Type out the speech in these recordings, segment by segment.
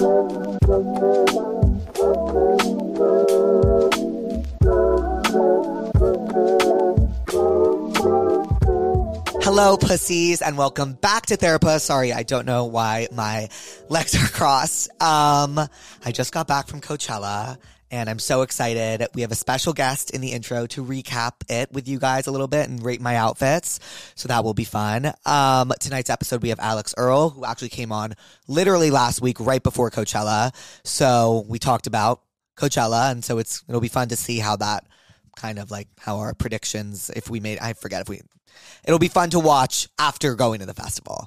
Hello, pussies, and welcome back to Therapist. Sorry, I don't know why my legs are crossed. I just got back from Coachella, and I'm so excited. We have a special guest in the intro to recap it with you guys a little bit and rate my outfits, so that will be fun. Tonight's episode, we have Alex Earle, who actually came on literally last week, right before Coachella. So we talked about Coachella, and so it'll be fun to see how that kind of like how our predictions, it'll be fun to watch after going to the festival.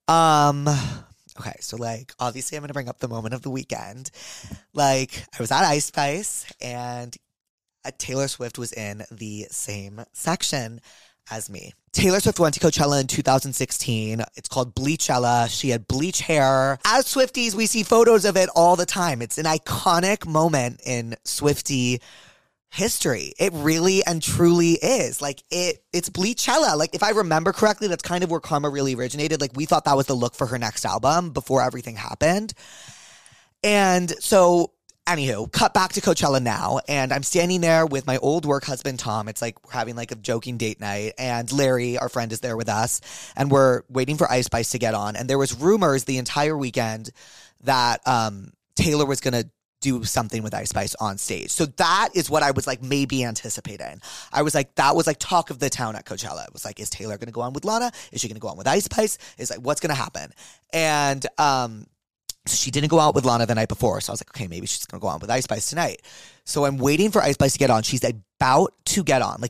Okay, so like obviously I'm gonna bring up the moment of the weekend. Like I was at Ice Spice and Taylor Swift was in the same section as me. Taylor Swift went to Coachella in 2016. It's called Bleachella. She had bleach hair. As Swifties, we see photos of it all the time. It's an iconic moment in Swiftie history. It really and truly is. Like it's Bleachella. Like if I remember correctly, that's kind of where Karma really originated. Like we thought that was the look for her next album before everything happened. And so anywho, cut back to Coachella now, and I'm standing there with my old work husband Tom. It's like we're having like a joking date night, and Larry, our friend, is there with us, and we're waiting for Ice Spice to get on. And there was rumors the entire weekend that Taylor was gonna do something with Ice Spice on stage. So that is what I was like maybe anticipating. I was like, that was like talk of the town at Coachella. It was like, is Taylor going to go on with Lana? Is she going to go on with Ice Spice? Is like, what's going to happen? And so she didn't go out with Lana the night before. So I was like, okay, maybe she's going to go on with Ice Spice tonight. So I'm waiting for Ice Spice to get on. She's about to get on.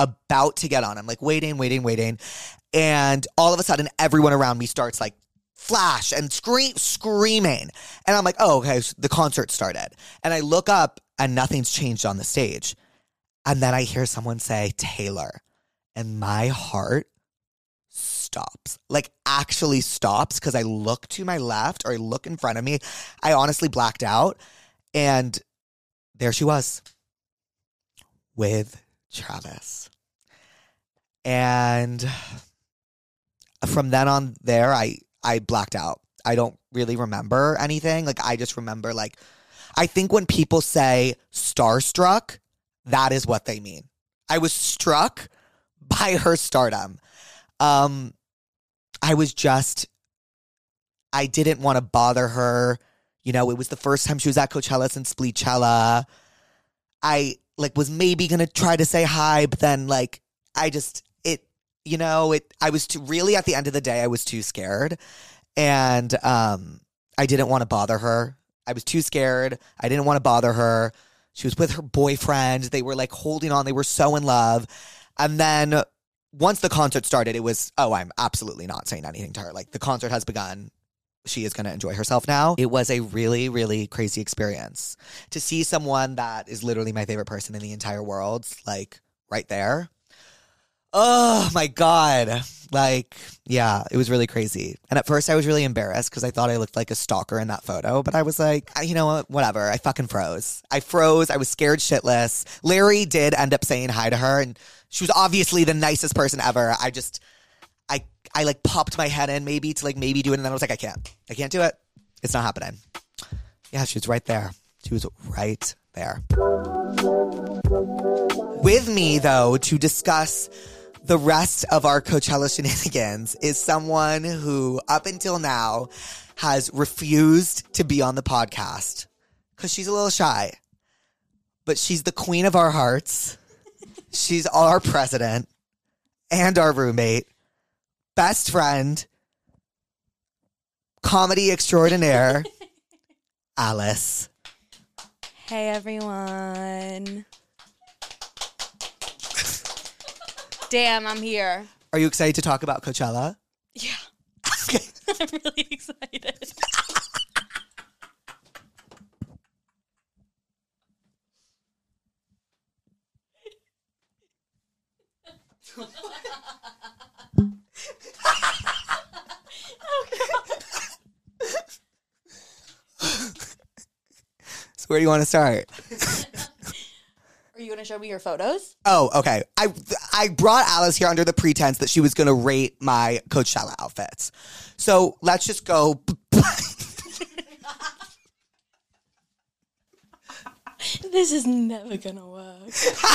I'm like waiting. And all of a sudden, everyone around me starts like flash and screaming. And I'm like, oh, okay, so the concert started. And I look up and nothing's changed on the stage. And then I hear someone say, Taylor. And my heart stops. Like actually stops because I look to my left or I look in front of me. I honestly blacked out. And there she was with Travis. And from then on there, I blacked out. I don't really remember anything. Like, I just remember, like, I think when people say starstruck, that is what they mean. I was struck by her stardom. I didn't want to bother her. You know, it was the first time she was at Coachella since Bleachella. I, like, was maybe going to try to say hi, but then, like, I was really, at the end of the day, I was too scared. And I didn't want to bother her. I was too scared. I didn't want to bother her. She was with her boyfriend. They were like holding on. They were so in love. And then once the concert started, it was, oh, I'm absolutely not saying anything to her. Like the concert has begun. She is going to enjoy herself now. It was a really, really crazy experience to see someone that is literally my favorite person in the entire world, like right there. Oh my God. Like, yeah, it was really crazy. And at first I was really embarrassed because I thought I looked like a stalker in that photo. But I was like, you know what? Whatever. I fucking froze. I was scared shitless. Larry did end up saying hi to her. And she was obviously the nicest person ever. I like popped my head in maybe to like maybe do it. And then I was like, I can't do it. It's not happening. Yeah, she was right there. She was right there. With me, though, to discuss the rest of our Coachella shenanigans is someone who, up until now, has refused to be on the podcast because she's a little shy. But she's the queen of our hearts. She's our president and our roommate, best friend, comedy extraordinaire, Alice. Hey, everyone. Damn, I'm here. Are you excited to talk about Coachella? Yeah. Okay. I'm really excited. So where do you want to start? Are you going to show me your photos? Oh, okay. I brought Alice here under the pretense that she was going to rate my Coachella outfits. So let's just go. This is never gonna work.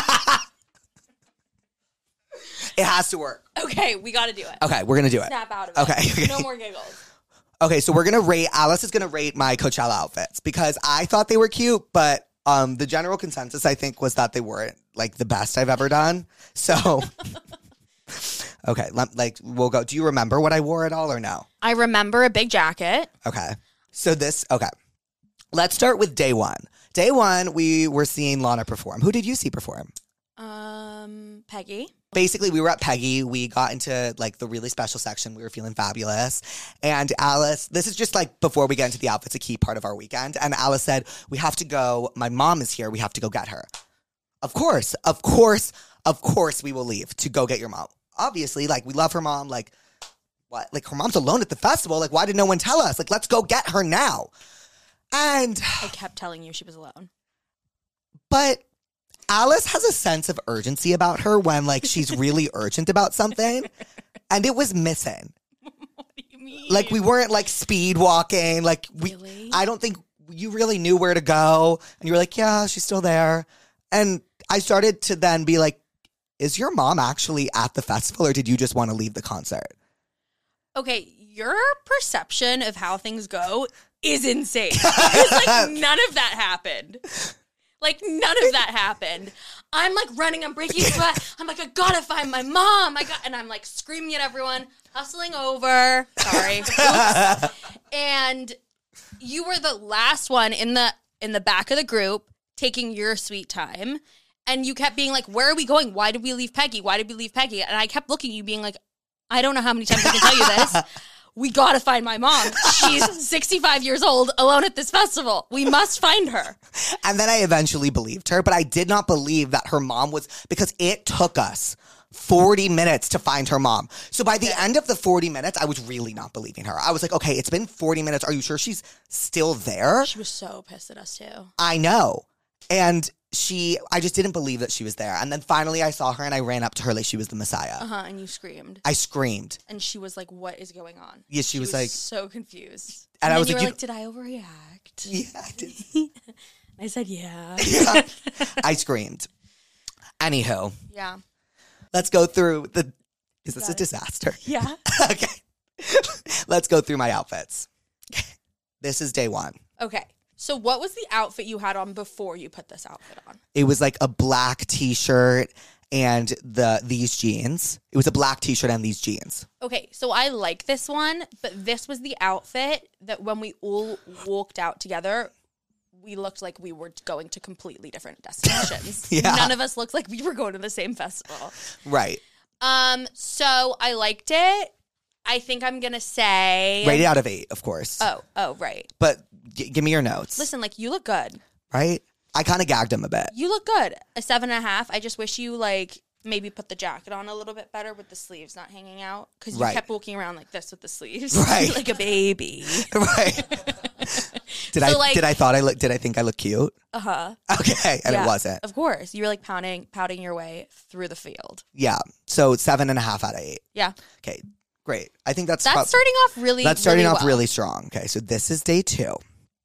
It has to work. Okay, we gotta do it. Okay, we're going to do it. Snap out of it. Okay. No more giggles. Okay, so we're going to rate, Alice is going to rate my Coachella outfits because I thought they were cute, but the general consensus, I think, was that they weren't, like, the best I've ever done. So, okay, we'll go. Do you remember what I wore at all or no? I remember a big jacket. Okay. So okay. Let's start with day one. Day one, we were seeing Lana perform. Who did you see perform? Peggy. Basically, we were at Peggy. We got into, like, the really special section. We were feeling fabulous. And Alice, this is just, like, before we get into the outfits, a key part of our weekend. And Alice said, we have to go. My mom is here. We have to go get her. Of course, we will leave to go get your mom. Obviously, like, we love her mom. Like, what? Like, her mom's alone at the festival. Like, why did no one tell us? Like, let's go get her now. And I kept telling you she was alone. But Alice has a sense of urgency about her when, like, she's really urgent about something. And it was missing. What do you mean? Like, we weren't, like, speed walking. Like, Really? I don't think you really knew where to go. And you were like, yeah, she's still there. And I started to then be like, is your mom actually at the festival or did you just want to leave the concert? Okay, your perception of how things go is insane. It's like none of that happened. Like, none of that happened. I'm, like, running. I'm breaking sweat. I'm like, I gotta find my mom. And I'm, like, screaming at everyone, hustling over. Sorry. Oops. And you were the last one in the back of the group taking your sweet time. And you kept being like, where are we going? Why did we leave Peggy? Why did we leave Peggy? And I kept looking at you being like, I don't know how many times I can tell you this. We gotta find my mom. She's 65 years old, alone at this festival. We must find her. And then I eventually believed her, but I did not believe that her mom was, because it took us 40 minutes to find her mom. So by the end of the 40 minutes, I was really not believing her. I was like, okay, it's been 40 minutes. Are you sure she's still there? She was so pissed at us too. I know. And I just didn't believe that she was there. And then finally I saw her and I ran up to her like she was the Messiah. And you screamed. I screamed. And she was like, what is going on? Yeah, she was like... so confused. And I was you like... were like, did I overreact? Yeah, I did. I said, yeah. Yeah. I screamed. Anywho. Yeah. Let's go through the... Is this a disaster? Yeah. Okay. Let's go through my outfits. This is day one. Okay. So what was the outfit you had on before you put this outfit on? It was like a black t-shirt and these jeans. It was a black t-shirt and these jeans. Okay, so I like this one, but this was the outfit that when we all walked out together, we looked like we were going to completely different destinations. Yeah. None of us looked like we were going to the same festival. Right. So I liked it. I think I'm going to say... Rated out of 8, of course. Oh, right. But give me your notes. Listen, like, you look good. Right? I kind of gagged him a bit. You look good. A 7.5. I just wish you, like, maybe put the jacket on a little bit better with the sleeves not hanging out. Because you kept walking around like this with the sleeves. Right. Like a baby. Right. Did I think I looked cute? Uh-huh. Okay. And it wasn't. Of course. You were, like, pouting your way through the field. Yeah. So 7.5 out of 8. Yeah. Okay. Great. I think that's starting off really That's starting really off well. really strong. Okay, so this is day 2.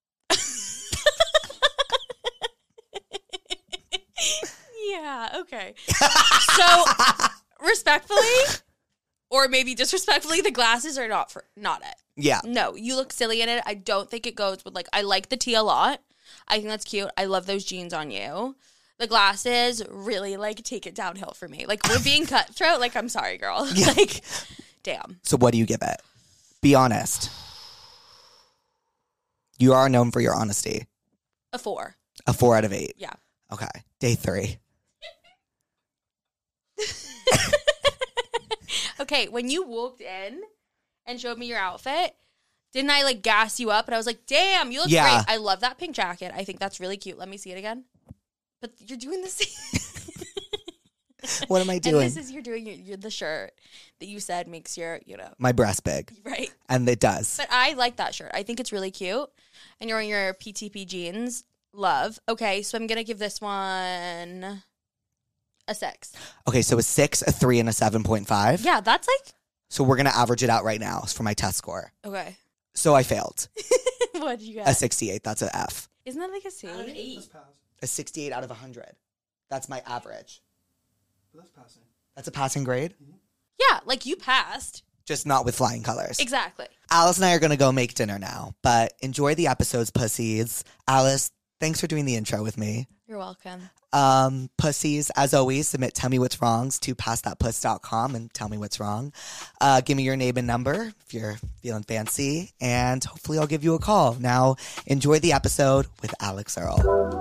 Yeah, okay. So, respectfully, or maybe disrespectfully, the glasses are not it. Yeah. No, you look silly in it. I don't think it goes with, like, I like the tee a lot. I think that's cute. I love those jeans on you. The glasses really, like, take it downhill for me. Like, we're being cutthroat. Like, I'm sorry, girl. Yeah. Like... Damn. So what do you give it? Be honest. You are known for your honesty. A 4. A 4 out of 8. Yeah. Okay. Day 3. Okay, when you walked in and showed me your outfit, didn't I, like, gas you up? And I was like, damn, you look great. I love that pink jacket. I think that's really cute. Let me see it again. But you're doing the same. What am I doing? And this is you're doing the shirt that you said makes your, my breast big. Right. And it does. But I like that shirt. I think it's really cute. And you're wearing your PTP jeans. Love. Okay, so I'm going to give this one a 6. Okay, so a 6, a 3, and a 7.5. Yeah, that's like... So we're going to average it out right now for my test score. Okay. So I failed. What did you get? A 68. That's an F. Isn't that like a C? An 8. A 68 out of 100. That's my average. But that's passing. That's a passing grade? Yeah, like you passed. Just not with flying colors. Exactly. Alice and I are going to go make dinner now, but enjoy the episodes, pussies. Alice, thanks for doing the intro with me. You're welcome. Pussies, as always, submit Tell Me What's Wrongs to passthatpuss.com and tell me what's wrong. Give me your name and number if you're feeling fancy, and hopefully I'll give you a call. Now, enjoy the episode with Alex Earl.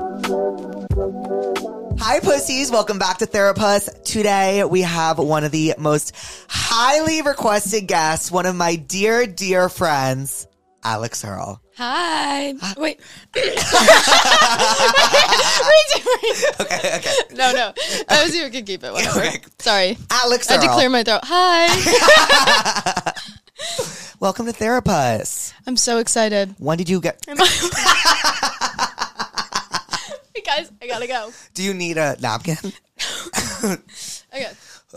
Hi, pussies. Welcome back to Therapus. Today, we have one of the most highly requested guests, one of my dear, dear friends, Alex Earl. Hi. Wait. Okay. No. I was you could keep it. Whatever. Okay. Sorry. Alex I Earl. had to clear my throat. Hi. Welcome to Therapus. I'm so excited. When did you get... Guys, I gotta go. Do you need a napkin? Okay.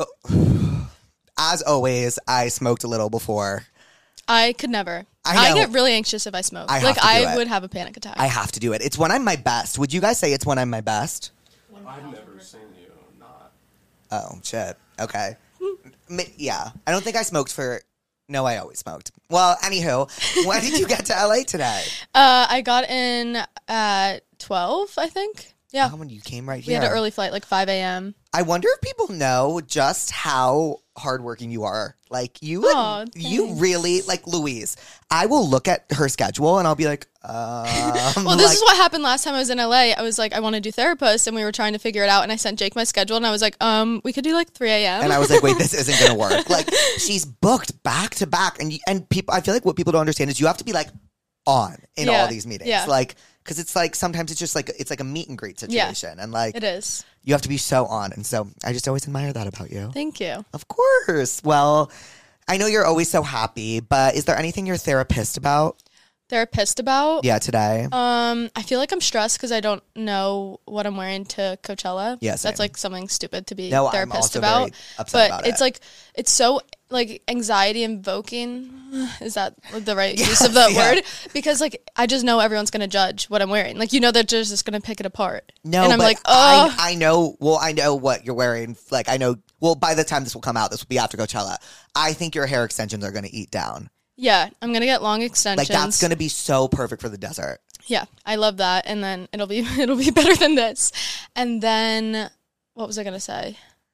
As always, I smoked a little before. I could never. I know. get really anxious if I smoke. I have to do I it. would have a panic attack. I have to do it. It's when I'm my best. Would you guys say it's when I'm my best? I've never seen you not. Oh, shit. Okay. Yeah. I don't think I smoked for... No, I always smoked. Well, anywho, when did you get to LA today? I got in at 12, I think. Yeah. Oh, when you came right We here. had an early flight, like 5 a.m. I wonder if people know just how hardworking you are. Like, you really, like Louise, I will look at her schedule and I'll be like, Well, this is what happened last time I was in LA. I was like, I want to do Therapist, and we were trying to figure it out, and I sent Jake my schedule, and I was like, we could do like 3 a.m. And I was like, wait, this isn't going to work. Like, she's booked back to back. And people, I feel like what people don't understand is you have to be like on in all these meetings. Yeah. Like, because it's like, sometimes it's just like, it's like a meet and greet situation. And like, It is. you have to be so on. And so I just always admire that about you. Thank you. Of course. Well, I know you're always so happy, but is there anything you're therapist about? Therapist about? Yeah, today. I feel like I'm stressed because I don't know what I'm wearing to Coachella. Yeah, same. That's like something stupid to be No, I'm therapist also about. very upset But about it's it. like, it's so like anxiety invoking. Is that the right use Yes, of that yeah. word? Because like, I just know everyone's going to judge what I'm wearing. Like, they're just going to pick it apart. No, and I'm but like, oh. I know. Well, I know what you're wearing. Like, I know. Well, by the time this will come out, this will be after Coachella. I think your hair extensions are going to eat down. Yeah, I'm going to get long extensions. Like, that's going to be so perfect for the desert. Yeah, I love that. And then it'll be better than this. And then what was I going to say?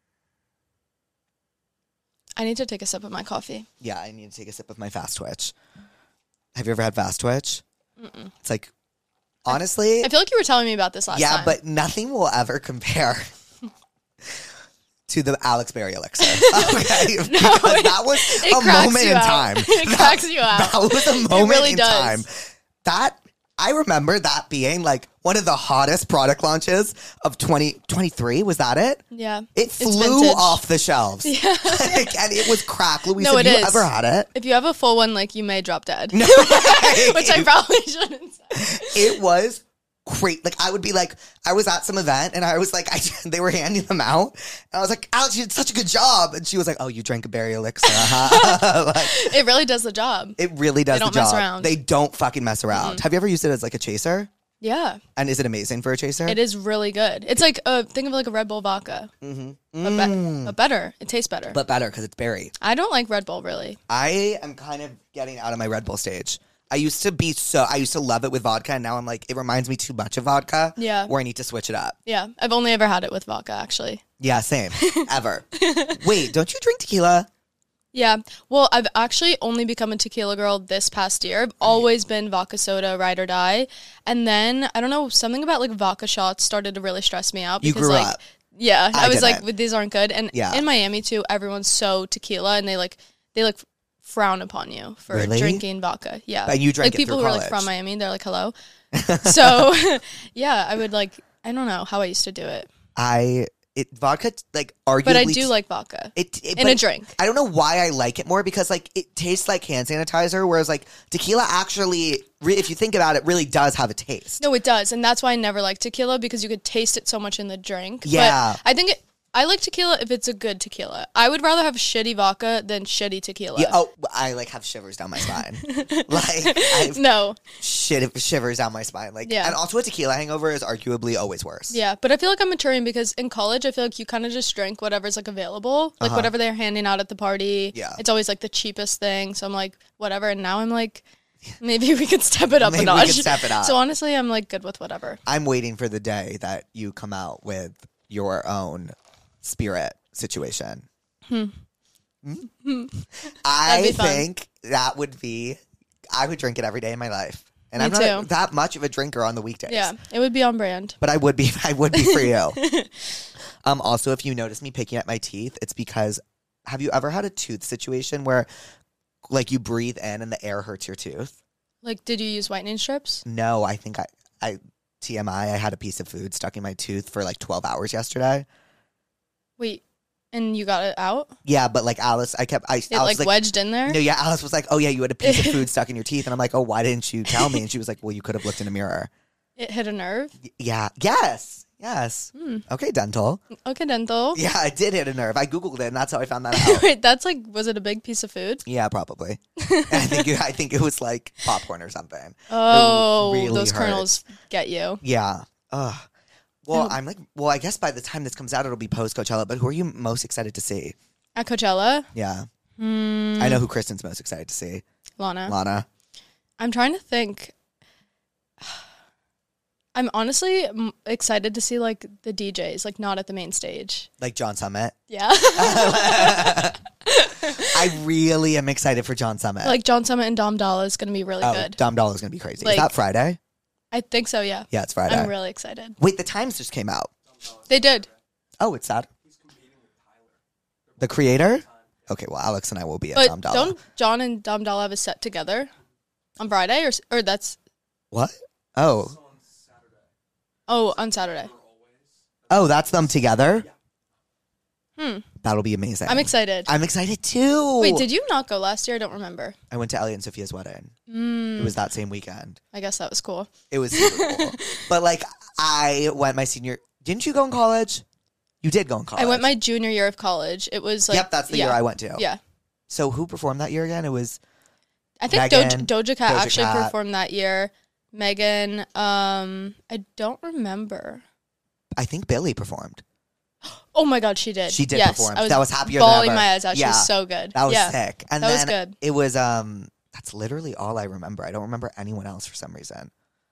I need to take a sip of my coffee. Yeah, I need to take a sip of my Fast Twitch. Have you ever had Fast Twitch? Mm-mm. It's like, honestly, I feel like you were telling me about this last time. yeah, but nothing will ever compare to the Alex Berry elixir. Okay, because that was it a cracks moment you in out. time. It cracks you out. That was a moment really in does. time. That I remember that being like one of the hottest product launches of 2023. Was that it? Yeah. It It's flew vintage. off the shelves. Yeah. Like, and it was crack. Louise, No, have it you is. ever had it? If you have a full one, like, you may drop dead. No. Which I probably shouldn't say. It was great. Like, I would be like, I was at some event and I was like, they were handing them out. And I was like, Alex, you did such a good job. And she was like, oh, you drank a berry elixir. Like, It really does the job. it really does They the don't mess job. around. They don't fucking mess around. Have you ever used it as like a chaser? Yeah. And is it amazing for a chaser? It is really good. It's like, think of like a Red Bull vodka. Mm-hmm. But better. It tastes better. But better because it's berry. I don't like Red Bull, really. I am kind of getting out of my Red Bull stage. I used to love it with vodka, and now I'm like, it reminds me too much of vodka. Yeah. Where I need to switch it up. Yeah. I've only ever had it with vodka, actually. Yeah, same. Ever. Wait, don't you drink tequila? Yeah. Well, I've actually only become a tequila girl this past year. I've always been vodka soda, ride or die. And then, I don't know, something about like vodka shots started to really stress me out. You Because, grew like, up. Yeah. I was didn't. like, these aren't good. And Yeah. in Miami, too, everyone's so tequila, and they frown upon you for Really? drinking vodka. Yeah. And you drank like it people through who are like college. from Miami, they're like, hello. So, yeah, I would like, I don't know how I used to do it. Vodka, like, arguably. But I do like vodka in but a drink. I don't know why I like it more because, like, it tastes like hand sanitizer, whereas, like, tequila actually, if you think about it, really does have a taste. No, it does. And that's why I never liked tequila, because you could taste it so much in the drink. Yeah. But I think I like tequila if it's a good tequila. I would rather have shitty vodka than shitty tequila. Yeah, oh, I like have shivers down my spine. Like I have No. shivers down my spine. Like, Yeah. and also a tequila hangover is arguably always worse. Yeah, but I feel like I'm maturing because in college, I feel like you kind of just drink whatever's like available, like whatever they're handing out at the party. Yeah. It's always like the cheapest thing. So I'm like, whatever. And now I'm like, maybe we could step it up Maybe a we notch. could step it up. So honestly, I'm like good with whatever. I'm waiting for the day that you come out with your own spirit situation. I That'd be fun. think that would be. I would drink it every day in my life, and Me I'm not too. that much of a drinker on the weekdays. Yeah, it would be on brand. But I would be for you. Also, if you notice me picking at my teeth, it's because have you ever had a tooth situation where like you breathe in and the air hurts your tooth? Like, did you use whitening strips? No, I think I TMI, I had a piece of food stuck in my tooth for like 12 hours yesterday. Wait, and you got it out? Yeah, but like Alice, It Alice like was wedged in there? no, yeah, Alice was like, oh yeah, you had a piece of food stuck in your teeth. And I'm like, oh, why didn't you tell me? And she was like, well, you could have looked in a mirror. It hit a nerve? Yeah, yes. Okay, dental. Okay, dental. Yeah, I did hit a nerve. I Googled it and that's how I found that out. Wait, that's like, was it a big piece of food? Yeah, probably. I think it was like popcorn or something. Oh, really those hurt. kernels get you. Yeah. Ugh. Well, I guess by the time this comes out, it'll be post Coachella. But who are you most excited to see? At Coachella? Yeah. I know who Kristen's most excited to see. Lana. Lana. I'm trying to think. I'm honestly excited to see like the DJs, like not at the main stage. Like John Summit. Yeah. I really am excited for John Summit. Like John Summit and Dom Dalla is going to be really good. Dom Dollar is going to be crazy. Like- Is that Friday? I think so, yeah. Yeah, it's Friday. I'm really excited. Wait, the times just came out. They did. Oh, it's that. The creator? Okay, well, Alex and I will be at But Dom Dollar. don't John and Dom Dalla have a set together on Friday? Or that's... What? Oh. Oh, on Saturday. Oh, that's them together? That'll be amazing. I'm excited. I'm excited too. Wait, did you not go last year? I don't remember. I went to Elliot and Sophia's wedding. It was that same weekend. I guess that was cool. It was super cool. But like, I went my senior. Didn't you go in college? You did go in college. I went my junior year of college. It was like... Yep, that's the year I went to. Yeah. So who performed that year again? It was I think Megan, Doja Cat Doja actually Cat. performed that year. Megan, I don't remember. I think Billy performed. Oh my God, she did. She did yes, perform. I was That was happier than bawling ever. my eyes out. She Yeah. was so good. That was yeah. sick. And That was then good. it was that's literally all I remember. I don't remember anyone else for some reason.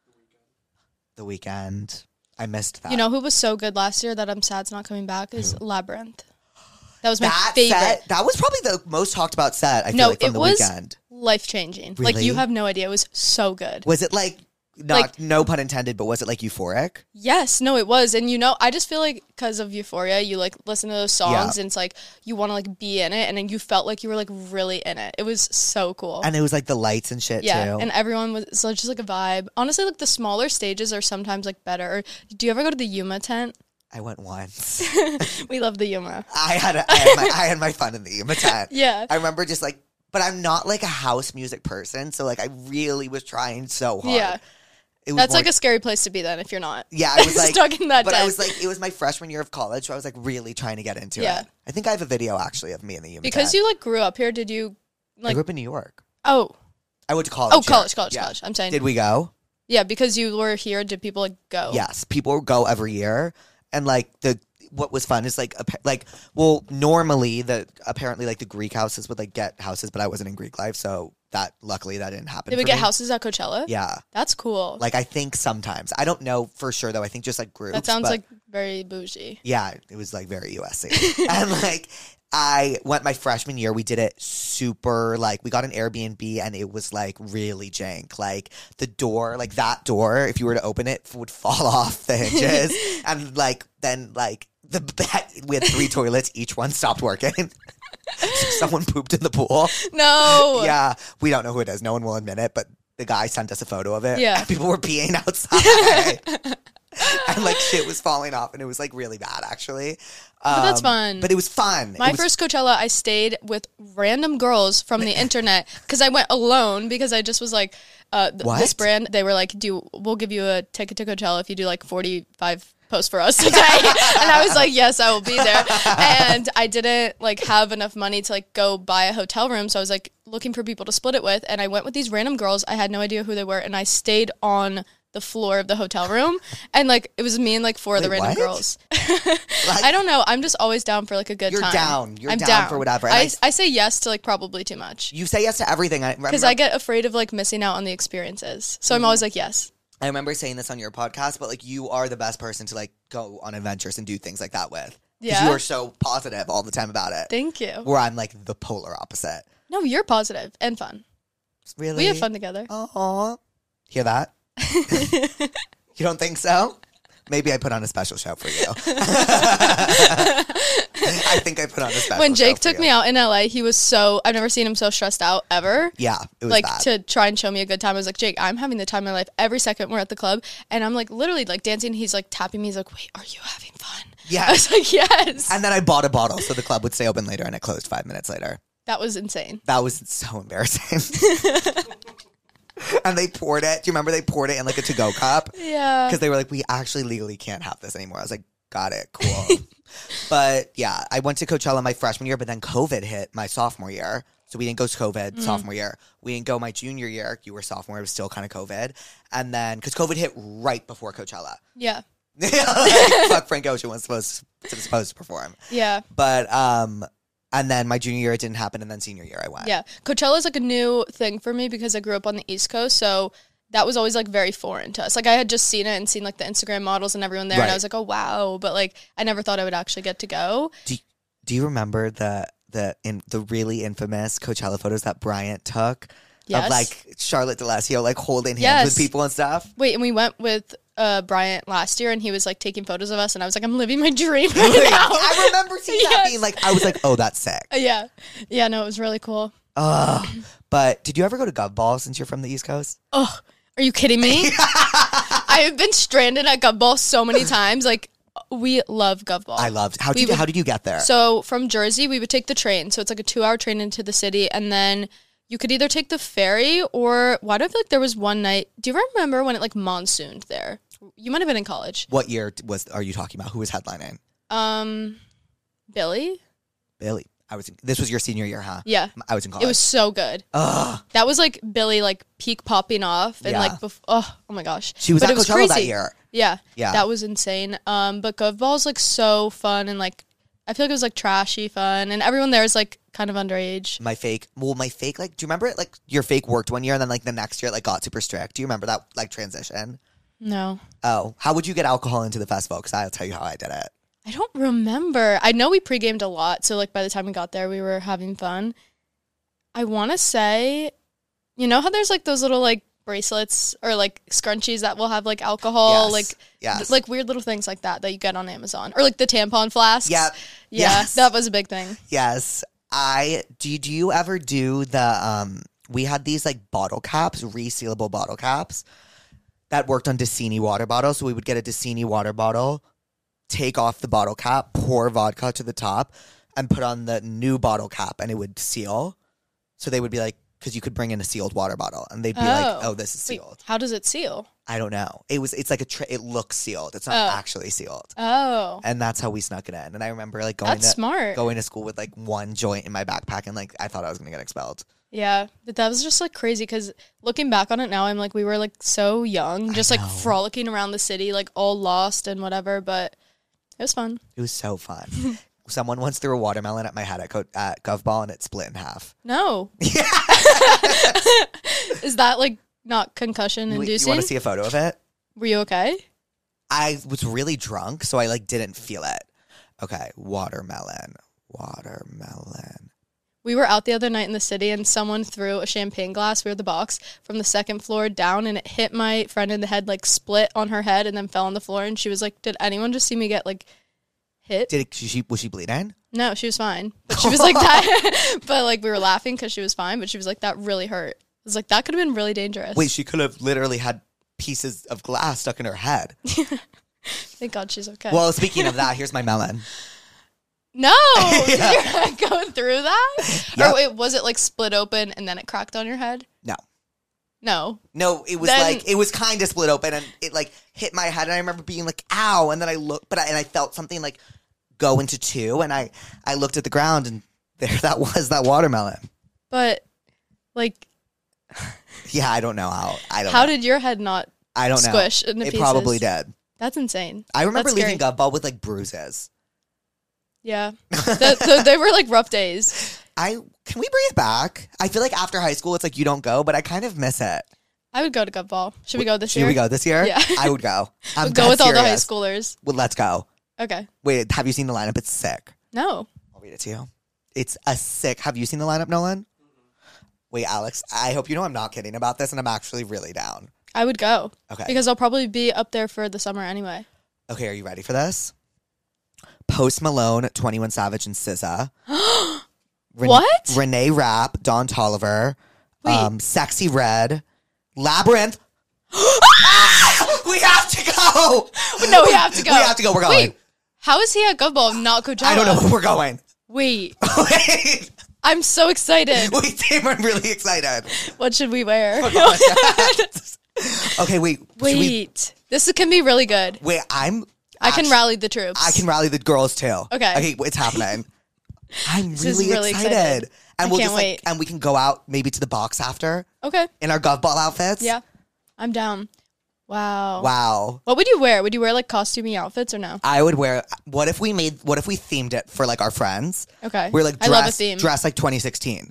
The Weeknd. I missed that. You know who was so good last year that I'm sad's not coming back is Labyrinth. That was my that favorite. set, that was probably the most talked about set, I feel No, like, from it the was weekend. life changing. Like Really? you have no idea. It was so good. Was it like Like- no pun intended, but was it like euphoric? Yes, no, it was. And you know, I just feel like because of Euphoria, you like listen to those songs Yeah. and it's like you want to like be in it, and then you felt like you were like really in it. It was so cool. And it was like the lights and shit yeah, too. and everyone was so just like a vibe. Honestly, like the smaller stages are sometimes like better. Or, do you ever go to the Yuma tent? I went once. We love the Yuma. I had my fun in the Yuma tent. Yeah. I remember just like, but I'm not like a house music person, so like I really was trying so hard. Yeah. It was That's more- like a scary place to be then if you're not. yeah. I was like stuck in that but I tent. was like, it was my freshman year of college, so I was like really trying to get into Yeah. it. I think I have a video actually of me in the Yuma Because tent. you like grew up here, did you I like grew up in New York. oh I went to college. oh here. college. Yeah. I'm saying Did we go? yeah, because you were here, did people like go? Yes, people go every year, and like what was fun is like normally apparently like the Greek houses would like get houses, but I wasn't in Greek life, so that luckily that didn't happen. Did we for get me. houses at Coachella? Yeah, That's cool. like I think sometimes I don't know for sure though. I think just like groups. that sounds but like very bougie. yeah, it was like very USC, and like. I went my freshman year. We did it super, like, we got an Airbnb and it was, like, really jank. Like, the door, like, that door, if you were to open it, would fall off the hinges. And, like, then, like, we had 3 toilets. Each one stopped working. Someone pooped in the pool. No. Yeah. We don't know who it is. No one will admit it, but the guy sent us a photo of it. Yeah. And people were peeing outside. and like shit was falling off, and it was like really bad actually. But that's fun. But it was fun. My first Coachella, I stayed with random girls from the internet because I went alone because I just was like, this brand, they were like, we'll give you a ticket to Coachella if you do like 45 posts for us today. And I was like, yes, I will be there. And I didn't like have enough money to like go buy a hotel room. So I was like looking for people to split it with. And I went with these random girls. I had no idea who they were. And I stayed on the floor of the hotel room, and like it was me and like four of the random girls. I don't know. I'm just always down for like a good time. You're down for whatever. I say yes to like probably too much. You say yes to everything because I get afraid of like missing out on the experiences. So I'm always like yes. I remember saying this on your podcast, but like you are the best person to like go on adventures and do things like that with. Because you are so positive all the time about it. Thank you. Where I'm like the polar opposite. No, you're positive and fun. Really? We have fun together. Aw. Hear that? You don't think so? Maybe I put on a special show for you. I think I put on a special show When Jake for took you. me out in LA, he was I've never seen him so stressed out ever. Yeah, it was like bad. to try and show me a good time. I was like, Jake, I'm having the time of my life every second we're at the club. And I'm like literally like dancing. He's like tapping me. He's like, wait, are you having fun? Yeah. I was like, yes. And then I bought a bottle so the club would stay open later and it closed 5 minutes later. That was insane. That was so embarrassing. And they poured it. Do you remember they poured it in like a to-go cup? Yeah. Because they were like, we actually legally can't have this anymore. I was like, got it, cool. But yeah, I went to Coachella my freshman year, but then COVID hit my sophomore year. So we didn't go to COVID sophomore year. We didn't go my junior year. You were sophomore. It was still kind of COVID. And then, because COVID hit right before Coachella. Yeah. Like, fuck, Frank Ocean was supposed to perform. Yeah. But, and then my junior year, it didn't happen. And then senior year, I went. Yeah. Coachella is like a new thing for me because I grew up on the East Coast. So that was always like very foreign to us. Like I had just seen it and seen like the Instagram models and everyone there. Right. And I was like, oh, wow. But like I never thought I would actually get to go. Do you remember the really infamous Coachella photos that Bryant took? Yes. Of like Charlotte DeLassio like holding hands with people and stuff? Wait, and we went with Bryant last year and he was like taking photos of us and I was like, I'm living my dream right now. I remember seeing that being like, I was like, oh, that's sick. Yeah. Yeah, no, it was really cool. But did you ever go to Gov Ball since you're from the East Coast? Oh, are you kidding me? I have been stranded at Gov Ball so many times. Like, we love Gov Ball. I loved. How did you get there? So from Jersey, we would take the train. So it's like a 2-hour train into the city, and then you could either take the ferry or why do I feel like there was one night? Do you remember when it like monsooned there? You might have been in college. What year are you talking about? Who was headlining? Billy. This was your senior year, huh? Yeah. I was in college. It was so good. That was like Billy like peak popping off and like oh my gosh. She was at Coachella that year. Yeah. That was insane. But Gov Ball's like so fun and like I feel like it was like trashy fun and everyone there is like kind of underage. My fake like do you remember it like your fake worked one year and then like the next year it like got super strict? Do you remember that like transition? No. Oh, how would you get alcohol into the festival? Because I'll tell you how I did it. I don't remember. I know we pre-gamed a lot, so like by the time we got there, we were having fun. I want to say, you know how there's like those little like bracelets or like scrunchies that will have like alcohol, like weird little things like that you get on Amazon, or like the tampon flasks. Yep. Yeah, yes. That was a big thing. Yes, do you ever do the we had these like bottle caps, resealable bottle caps that worked on Dasani water bottles. So we would get a Dasani water bottle, take off the bottle cap, pour vodka to the top, and put on the new bottle cap, and it would seal. So they would be like, because you could bring in a sealed water bottle, and they'd be like, "Oh, this is sealed." Wait, how does it seal? I don't know. It's like it looks sealed. It's not actually sealed. Oh, and that's how we snuck it in. And I remember like going to school with like one joint in my backpack, and like I thought I was gonna get expelled. Yeah, but that was just like crazy because looking back on it now, I'm like we were like so young, just like frolicking around the city, like all lost and whatever. But it was fun. It was so fun. Someone once threw a watermelon at my head at Gov Ball and it split in half. No. Yeah. Is that like not concussion inducing? You want to see a photo of it? Were you okay? I was really drunk, so I like didn't feel it. Okay, watermelon. We were out the other night in the city and someone threw a champagne glass, we were the box, from the second floor down and it hit my friend in the head, like split on her head and then fell on the floor. And she was like, did anyone just see me get like hit? Was she bleeding? No, she was fine. But she was like that. But like we were laughing because she was fine. But she was like, that really hurt. I was like, that could have been really dangerous. Wait, she could have literally had pieces of glass stuck in her head. Thank God she's okay. Well, speaking of that, here's my melon. no, you're not going through that? Yep. Or wait, was it like split open and then it cracked on your head? No, No. it was Then- like it was kind of split open, and it like hit my head, and I remember being like, "Ow!" And then I looked, and I felt something like go into two, and I looked at the ground, and there that was that watermelon. But like, Yeah, I don't know how. how did your head not I don't know. squish into It pieces? probably did. That's insane. I remember That's leaving scary. Gov Ball with like bruises. Yeah. They were like rough days. Can we bring it back? I feel like after high school, it's like you don't go, but I kind of miss it. I would go to Gov Ball. Should we go this Should year? we go this year? Yeah. I would go. I'm We'll go dead with all the high serious. schoolers. Well, let's go. Okay. Wait, have you seen the lineup? It's sick. No. I'll read it to you. It's a sick. Have you seen the lineup, Nolan? Wait, Alex, I hope you know I'm not kidding about this, and I'm actually really down. I would go. Okay. Because I'll probably be up there for the summer anyway. Okay, are you ready for this? Post Malone, 21 Savage, and SZA. What? Renee Rapp, Don Tolliver, Wait. Sexy Red, Labyrinth. Ah! We have to go. No, we have to go. We have to go. We're going. Wait, how is he at Gov Ball, not Coachella? I don't know. We're going. Wait, Wait, I'm so excited. wait, Tim, I'm really excited. What should we wear? Okay, wait. Should we- Wait, this can be really good. wait, I can rally the troops. I can rally the girls too. Okay. Okay, it's happening. I'm is really, really excited. excited. And I we'll can't just wait. and we can go out maybe to the box after Okay. in our Gov Ball outfits. Yeah, I'm down. Wow. Wow. What would you wear? Would you wear like costuming outfits or no? I would wear. What if we themed it for like our friends? Okay. We're like I love a theme. dressed like 2016.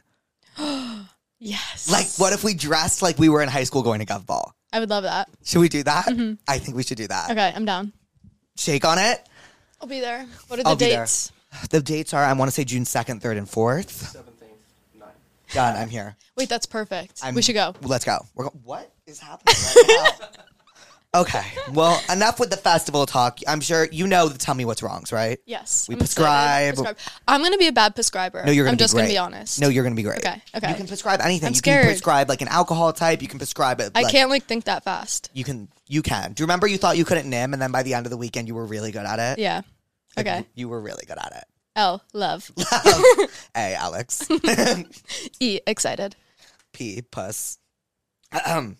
Yes. Like, what if we dressed like we were in high school going to Gov Ball? I would love that. Should we do that? I think we should do that. Okay, I'm down. Shake on it. I'll be there. What are the I'll be there. dates? The dates are, I want to say June 2nd, 3rd, and 4th. 7th, 9th. Done. I'm here. Wait, that's perfect. We should go. Let's go. What is happening right now? Okay. Well, enough with the festival talk. I'm sure you know the Tell Me What's Wrongs, right? Yes. We I'm excited. prescribe. I'm going to be a bad prescriber. No, you're going I'm to be just great. going to be honest. No, you're going to be great. Okay, okay. You can prescribe anything. I'm you scared. can prescribe like an alcohol type. You can prescribe it. I like, can't like think that fast. You can. Do you remember you thought you couldn't nim, and then by the end of the weekend you were really good at it? Yeah. Like, Okay. You were really good at it. L, love. A, Alex. E, excited. P, puss. Okay.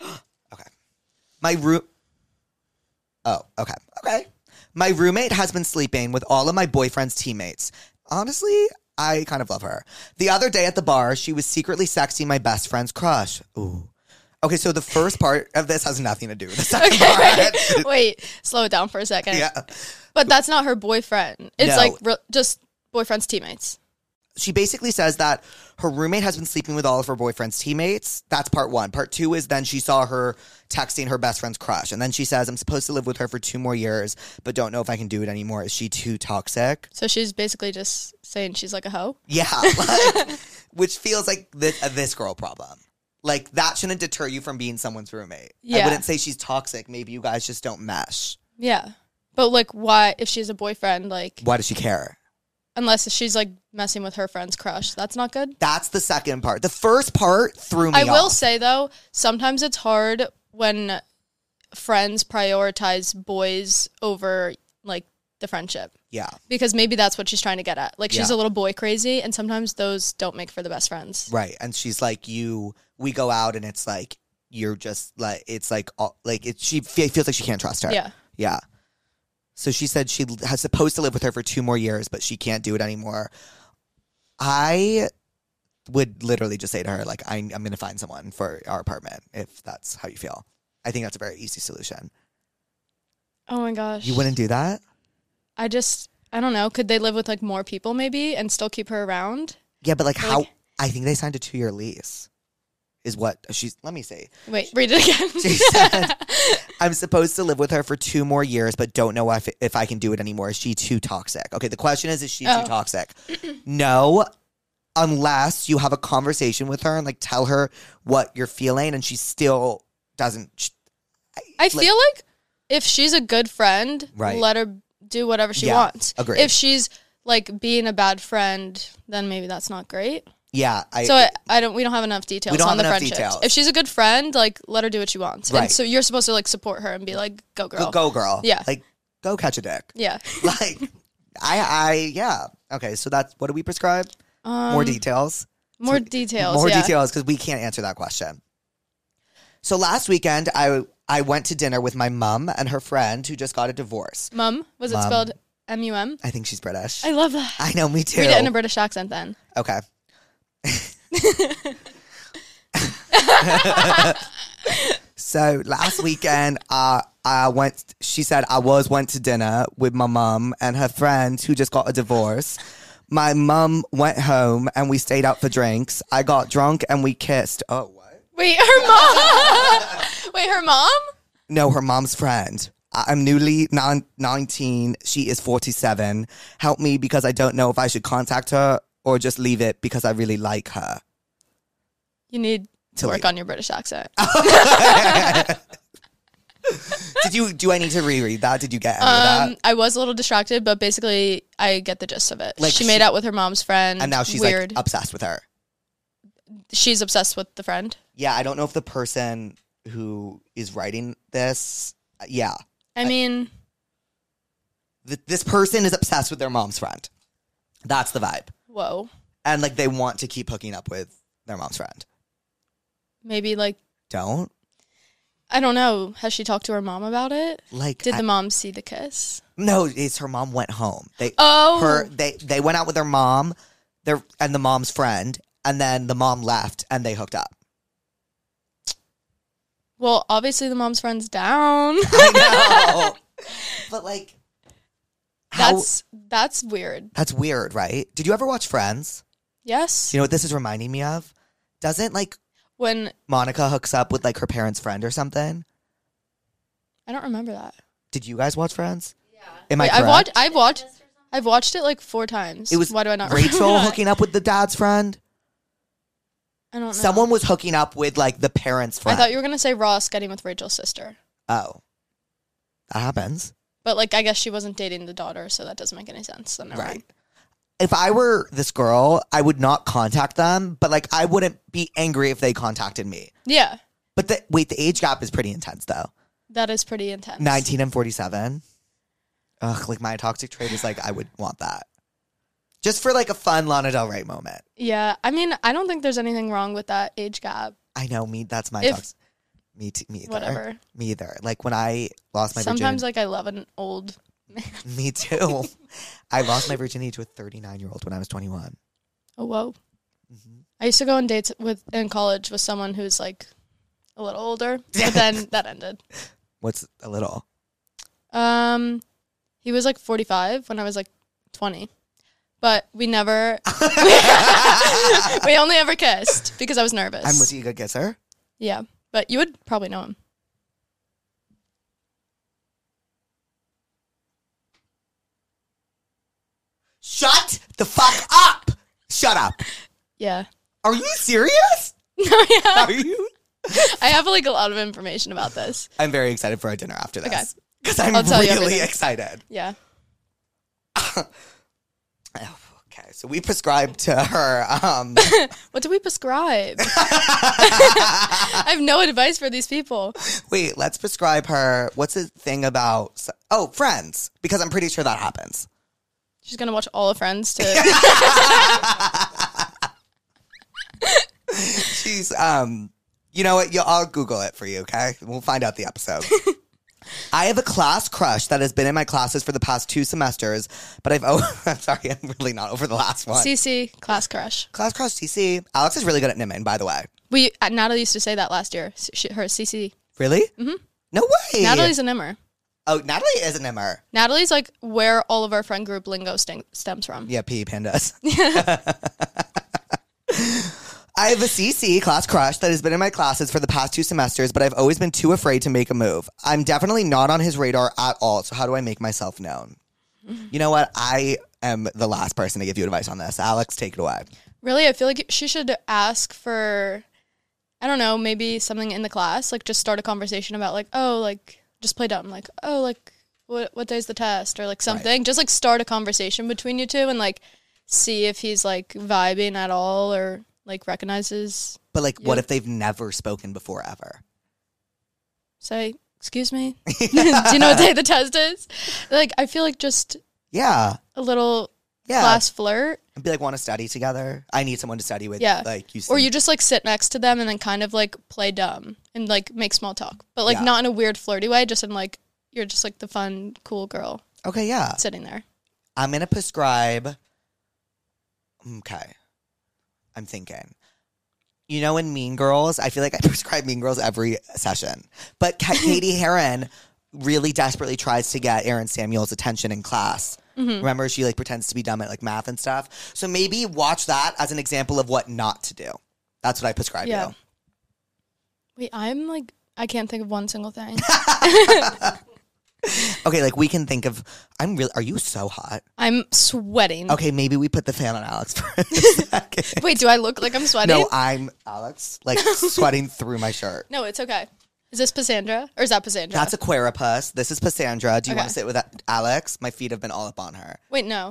My room. Oh, okay. Okay. My roommate has been sleeping with all of my boyfriend's teammates. Honestly, I kind of love her. The other day at the bar, she was secretly sexting my best friend's crush. Ooh. Okay, so the first part of this has nothing to do with the second part. Wait, slow it down for a second. Yeah. But that's not her boyfriend. It's No. like just boyfriend's teammates. She basically says that her roommate has been sleeping with all of her boyfriend's teammates. That's part one. Part two is then she saw her texting her best friend's crush. And then she says, I'm supposed to live with her for 2 more years, but don't know if I can do it anymore. Is she too toxic? So she's basically just saying she's like a hoe. Yeah. Like, which feels like this girl problem. Like, that shouldn't deter you from being someone's roommate. I Yeah. wouldn't say she's toxic. Maybe you guys just don't mesh. Yeah. But like why if she's a boyfriend, like Why does she care? unless she's like messing with her friend's crush, that's not good. That's the second part. The first part threw me I will off. say though, sometimes it's hard when friends prioritize boys over like the friendship. Yeah. Because maybe that's what she's trying to get at. Like she's Yeah. a little boy crazy and sometimes those don't make for the best friends. Right. And she's like, we go out and it's like, you're just like, it's like, she feels like she can't trust her. Yeah. Yeah. So she said she has supposed to live with her for 2 more years, but she can't do it anymore. I would literally just say to her, like, I'm going to find someone for our apartment if that's how you feel. I think that's a very easy solution. Oh my gosh. You wouldn't do that? I don't know. Could they live with like more people maybe and still keep her around? Yeah, but like how? Like- I think they signed a 2-year lease. Is what she's. Let me see. Wait, read it again. She said, I'm supposed to live with her for 2 more years, but don't know if I can do it anymore. Is she too toxic? Okay, the question is she too toxic? No, unless you have a conversation with her and like tell her what you're feeling, and she still doesn't. I feel like if she's a good friend, Right. let her do whatever she Yeah, wants. agreed. If she's like being a bad friend, then maybe that's not great. Yeah, We don't have enough details We don't on have the enough friendship. details. If she's a good friend, like let her do what she wants. Right. And so you're supposed to like support her and be like, go girl. go girl. Yeah. like go catch a dick. Yeah. Like, yeah. Okay, so that's, what do we prescribe? More details? More details, More yeah. details, because we can't answer that question. So last weekend, I went to dinner with my mom and her friend who just got a divorce. Mum? Was it Mum. spelled M-U-M? I think she's British. I love that. I know, me too. Read it in a British accent then. Okay. So last weekend, she said I went to dinner with my mum and her friend who just got a divorce. My mum went home and we stayed out for drinks. I got drunk and we kissed. Oh, what? Wait, her mom? Wait, her mom? No, her mom's friend. I'm newly 19. She is 47. Help me because I don't know if I should contact her or just leave it because I really like her. You need to work leave. on your British accent. Do I need to reread that? Did you get any of that? I was a little distracted, but basically I get the gist of it. Like, she made out with her mom's friend. And now she's weird. like obsessed with her. She's obsessed with the friend. Yeah, I don't know if the person who is writing this, I mean, this person is obsessed with their mom's friend. That's the vibe. whoa. And like they want to keep hooking up with their mom's friend. Maybe like, Don't? I don't know. Has she talked to her mom about it? Like, Did the mom see the kiss? No, it's her mom went home. They went out with their mom, and the mom's friend, and then the mom left and they hooked up. Well, obviously the mom's friend's down. I know. But like, that's weird. That's weird, right? Did you ever watch Friends? Yes. You know what this is reminding me of? Doesn't like When Monica hooks up with like her parents' friend or something? I don't remember that. Did you guys watch Friends? Yeah. Am I Wait, correct? I've watched it like 4 times. It was Why do I not Rachel remember that? hooking up with the dad's friend? I don't know. Someone was hooking up with like the parents' I friend. thought you were gonna say Ross getting with Rachel's sister. Oh. That happens. But like I guess she wasn't dating the daughter, so that doesn't make any sense. So never mind. If I were this girl, I would not contact them, but like I wouldn't be angry if they contacted me. Yeah. But the age gap is pretty intense though. That is pretty intense. 19 and 47. Ugh, like my toxic trait is like I would want that. Just for like a fun Lana Del Rey moment. Yeah. I mean, I don't think there's anything wrong with that age gap. I know, that's my If- toxic. Me either. Whatever. Me either. Like when I lost my Sometimes virginity. like I love an old Me too. I lost my virginity to a 39-year-old when I was 21. Oh whoa. Mm-hmm. I used to go on dates in college with someone who's like a little older, but then that ended. What's a little? He was like 45 when I was like 20. But we never we only ever kissed because I was nervous. And was he a good kisser? Yeah. But you would probably know him. Shut the fuck up! Shut up. Yeah. Are you serious? No, yeah. Are you? I have like a lot of information about this. I'm very excited for our dinner after Okay. this. Because I'm I'll tell you really everything. excited. Yeah. Okay, so we prescribed to her. What do we prescribe? I have no advice for these people. Wait, let's prescribe her. What's the thing about? Oh, Friends, because I'm pretty sure that happens. She's gonna watch all of Friends to She's you know what? I'll Google it for you. Okay, we'll find out the episode. I have a class crush that has been in my classes for the past 2 semesters, but I'm sorry, I'm really not over the last one. CC class crush. Class crush CC. Alex is really good at Nimin, by the way. Natalie used to say that last year. Her CC. Really? Mm-hmm. No way. Natalie's a nimmer. Oh, Natalie is a nimmer. Natalie's like where all of our friend group lingo stems from. Yeah, pee pandas. I have a CC, class crush, that has been in my classes for the past 2 semesters, but I've always been too afraid to make a move. I'm definitely not on his radar at all, so how do I make myself known? You know what? I am the last person to give you advice on this. Alex, take it away. Really, I feel like she should ask for, I don't know, maybe something in the class, like just start a conversation about like, oh, like just play dumb, like, oh, like what day's the test or like something. Right. Just like start a conversation between you two and like see if he's like vibing at all or like recognizes. But like, what if they've never spoken before ever? Say, excuse me? Do you know what day the test is? Like, I feel like just Yeah. a little Yeah. class flirt. And be like, want to study together? I need someone to study with. Yeah. Like, you Or seem- you just like sit next to them and then kind of like play dumb and like make small talk. But like Yeah. not in a weird flirty way, just in like, you're just like the fun, cool girl Okay, yeah. sitting there. I'm going to prescribe. Okay. I'm thinking. You know, in Mean Girls, I feel like I prescribe Mean Girls every session. But Katie Heron really desperately tries to get Aaron Samuel's attention in class. Remember, she like pretends to be dumb at like math and stuff. So maybe watch that as an example of what not to do. That's what I prescribe Yeah. you. Wait, I'm like, I can't think of one single thing. Okay, like we can think of. Are you so hot? I'm sweating. Okay, maybe we put the fan on Alex for a second. Wait, do I look like I'm sweating? No, I'm Alex, like sweating through my shirt. No, it's okay. Is this Cassandra? Or is that Cassandra? That's Aquaripus. This is Cassandra. Do you Okay. want to sit with Alex? My feet have been all up on her. Wait, no.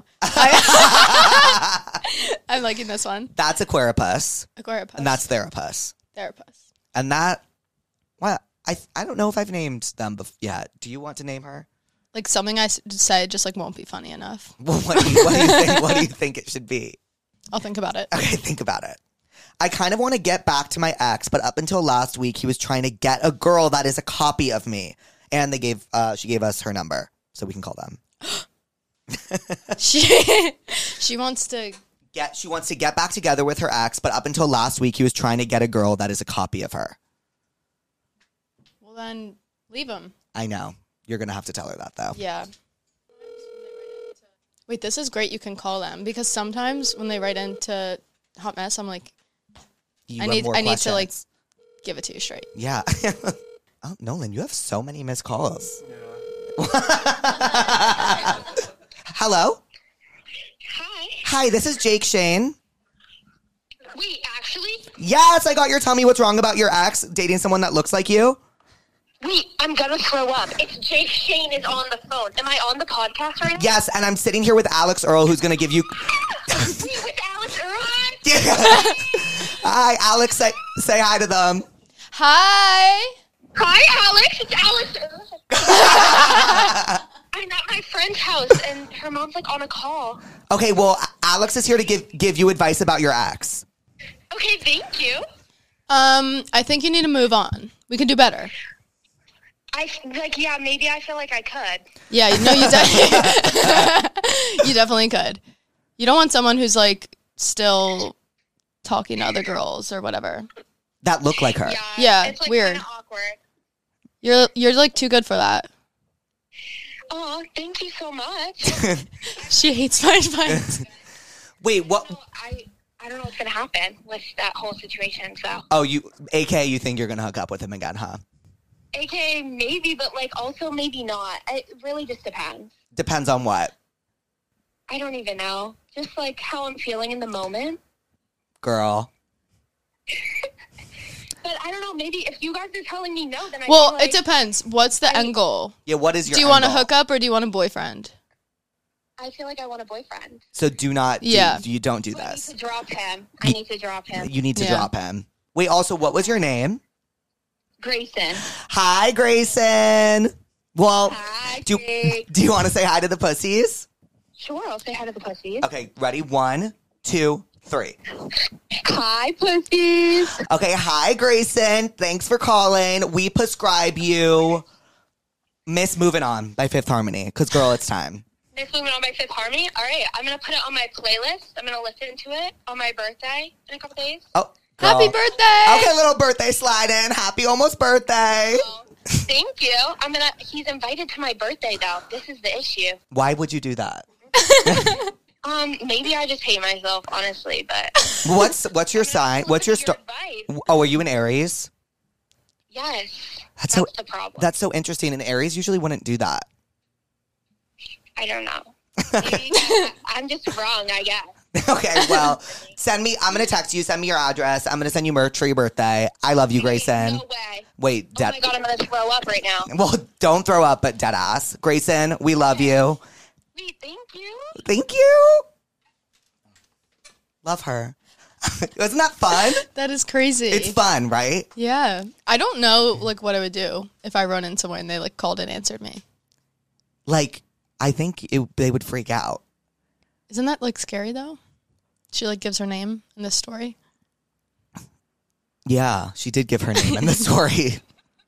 I'm liking this one. That's Aquaripus, Aquaripus. and that's Therapus. Therapist. And that, what? I don't know if I've named them yet. Do you want to name her? Like something I say just like won't be funny enough. Well, what do you think? What do you think it should be? I'll think about it. Okay, think about it. I kind of want to get back to my ex, but up until last week, he was trying to get a girl that is a copy of me, and she gave us her number, so we can call them. She wants to. She wants to get back together with her ex, but up until last week, he was trying to get a girl that is a copy of her. Well, then leave him. I know. You're gonna have to tell her that though. Yeah. Wait, this is great. You can call them because sometimes when they write into Hot Mess, I'm like, You I have need more to like questions. give it to you straight. Yeah. Oh, Nolan, you have so many missed calls. Yeah. Hello. Hi. Hi, this is Jake Shane. Wait, actually? Yes, I got your tell me what's wrong about your ex dating someone that looks like you. Wait, I'm gonna throw up. It's Jake Shane is on the phone. Am I on the podcast right now? Yes, and I'm sitting here with Alex Earl, who's gonna give you. Wait, with Alex Earl? Hi, Alex. Say hi to them. Hi. Hi, Alex. It's Alex Earl. I'm at my friend's house, and her mom's, like, on a call. Okay, well, Alex is here to give you advice about your ex. Okay, thank you. I think you need to move on. We could do better. Maybe I feel like I could. Yeah, no, you definitely could. You don't want someone who's like still talking to other girls or whatever. That look like her. Yeah, it's, like, weird. kinda awkward. You're like too good for that. Oh, thank you so much. She hates my advice. Wait, what? So I don't know what's gonna happen with that whole situation, so. Oh, you think you're gonna hook up with him again, huh? AKA maybe, but like also maybe not. It really just depends. Depends on what, I don't even know. Just like how I'm feeling in the moment. girl. But I don't know, maybe if you guys are telling me no, then I Well, feel like it depends. What's the end goal? Yeah, what is your? Do you end want to goal? hook up or do you want a boyfriend? I feel like I want a boyfriend. So do not. Yeah. You don't do So I need this. to drop him. I need to drop him. You need to Yeah. drop him. Wait. Also, what was your name? Grayson. Hi, Grayson. Well, Hi, do Jake. you want to say hi to the pussies? Sure, I'll say hi to the pussies. Okay, ready? 1, 2, 3. Hi, pussies. Okay, hi, Grayson. Thanks for calling. We prescribe you Miss Moving On by Fifth Harmony. Because, girl, it's time. Miss Moving On by Fifth Harmony. All right, I'm going to put it on my playlist. I'm going to listen to it on my birthday in a couple days. Oh, girl. Happy birthday! Okay, little birthday slide in. Happy almost birthday. So, thank you. He's invited to my birthday, though. This is the issue. Why would you do that? Maybe I just hate myself, honestly, but. What's your sign? What's your star? star? Oh, are you an Aries? Yes. That's That's the problem. That's so interesting. And Aries usually wouldn't do that. I don't know. Maybe, I'm just wrong, I guess. Okay, well, I'm going to text you. Send me your address. I'm going to send you merch for your birthday. I love you, Grayson. No way. Wait, Oh my God, I'm going to throw up right now. Well, don't throw up, but dead ass. Grayson, we love you. Wait, thank you. Thank you. Love her. Isn't that fun? That is crazy. It's fun, right? Yeah. I don't know, like, what I would do if I run into someone and they, like, called and answered me. Like, I think they would freak out. Isn't that, like, scary, though? She, like, gives her name in this story. Yeah, she did give her name in the story.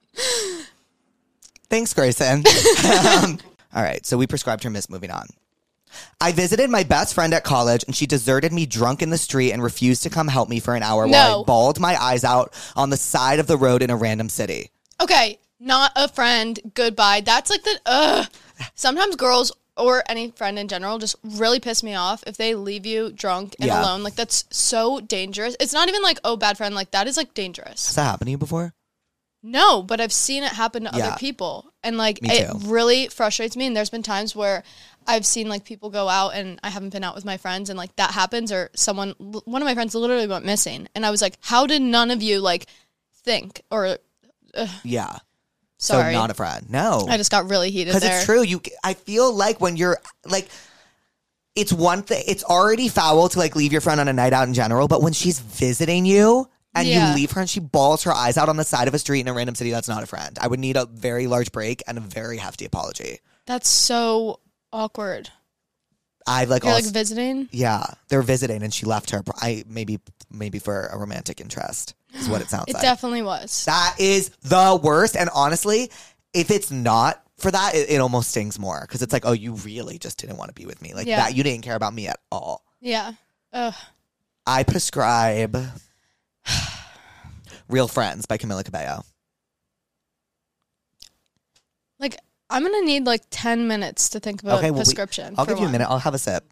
Thanks, Grayson. All right, so we prescribed her miss. Moving on. I visited my best friend at college, and she deserted me drunk in the street and refused to come help me for an hour while I bawled my eyes out on the side of the road in a random city. Okay, not a friend. Goodbye. That's like the, Sometimes girls or any friend in general just really piss me off if they leave you drunk and alone. Like, that's so dangerous. It's not even like, oh, bad friend. Like, that is, like, dangerous. Has that happened to you before? No, but I've seen it happen to other people. And, like, it really frustrates me. And there's been times where I've seen, like, people go out and I haven't been out with my friends and, like, that happens, or one of my friends literally went missing. And I was like, how did none of you, like, think or... Yeah. Sorry. So not a friend. No. I just got really heated there. Because it's true. I feel like when you're, like, it's one thing. It's already foul to, like, leave your friend on a night out in general. But when she's visiting you and you leave her and she bawls her eyes out on the side of a street in a random city, that's not a friend. I would need a very large break and a very hefty apology. That's so awkward. You're like visiting? Yeah. They're visiting and she left her. Maybe for a romantic interest is what it sounds like. It definitely was. That is the worst. And honestly, if it's not for that, it almost stings more. Because it's like, oh, you really just didn't want to be with me. Like that, you didn't care about me at all. Yeah. Ugh. I prescribe Real Friends by Camila Cabello. Like, I'm going to need like 10 minutes to think about a prescription. I'll give you a minute. I'll have a sip.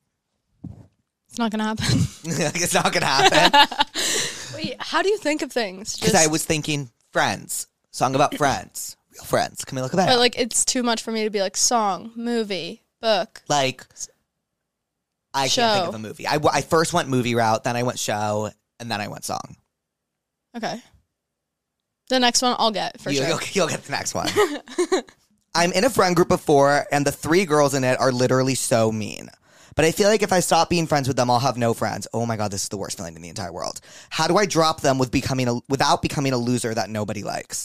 It's not going to happen. It's not going to happen. Wait, how do you think of things? Because I was thinking Friends. Song about friends. Real Friends. Camila Cabello. But like, it's too much for me to be like song, movie, book. Like, I can't think of a movie. I first went movie route, then I went show, and then I went song. Okay. The next one I'll get, for sure. You'll get the next one. I'm in a friend group of 4, and the 3 girls in it are literally so mean. But I feel like if I stop being friends with them, I'll have no friends. Oh my God, this is the worst feeling in the entire world. How do I drop them without becoming a loser that nobody likes?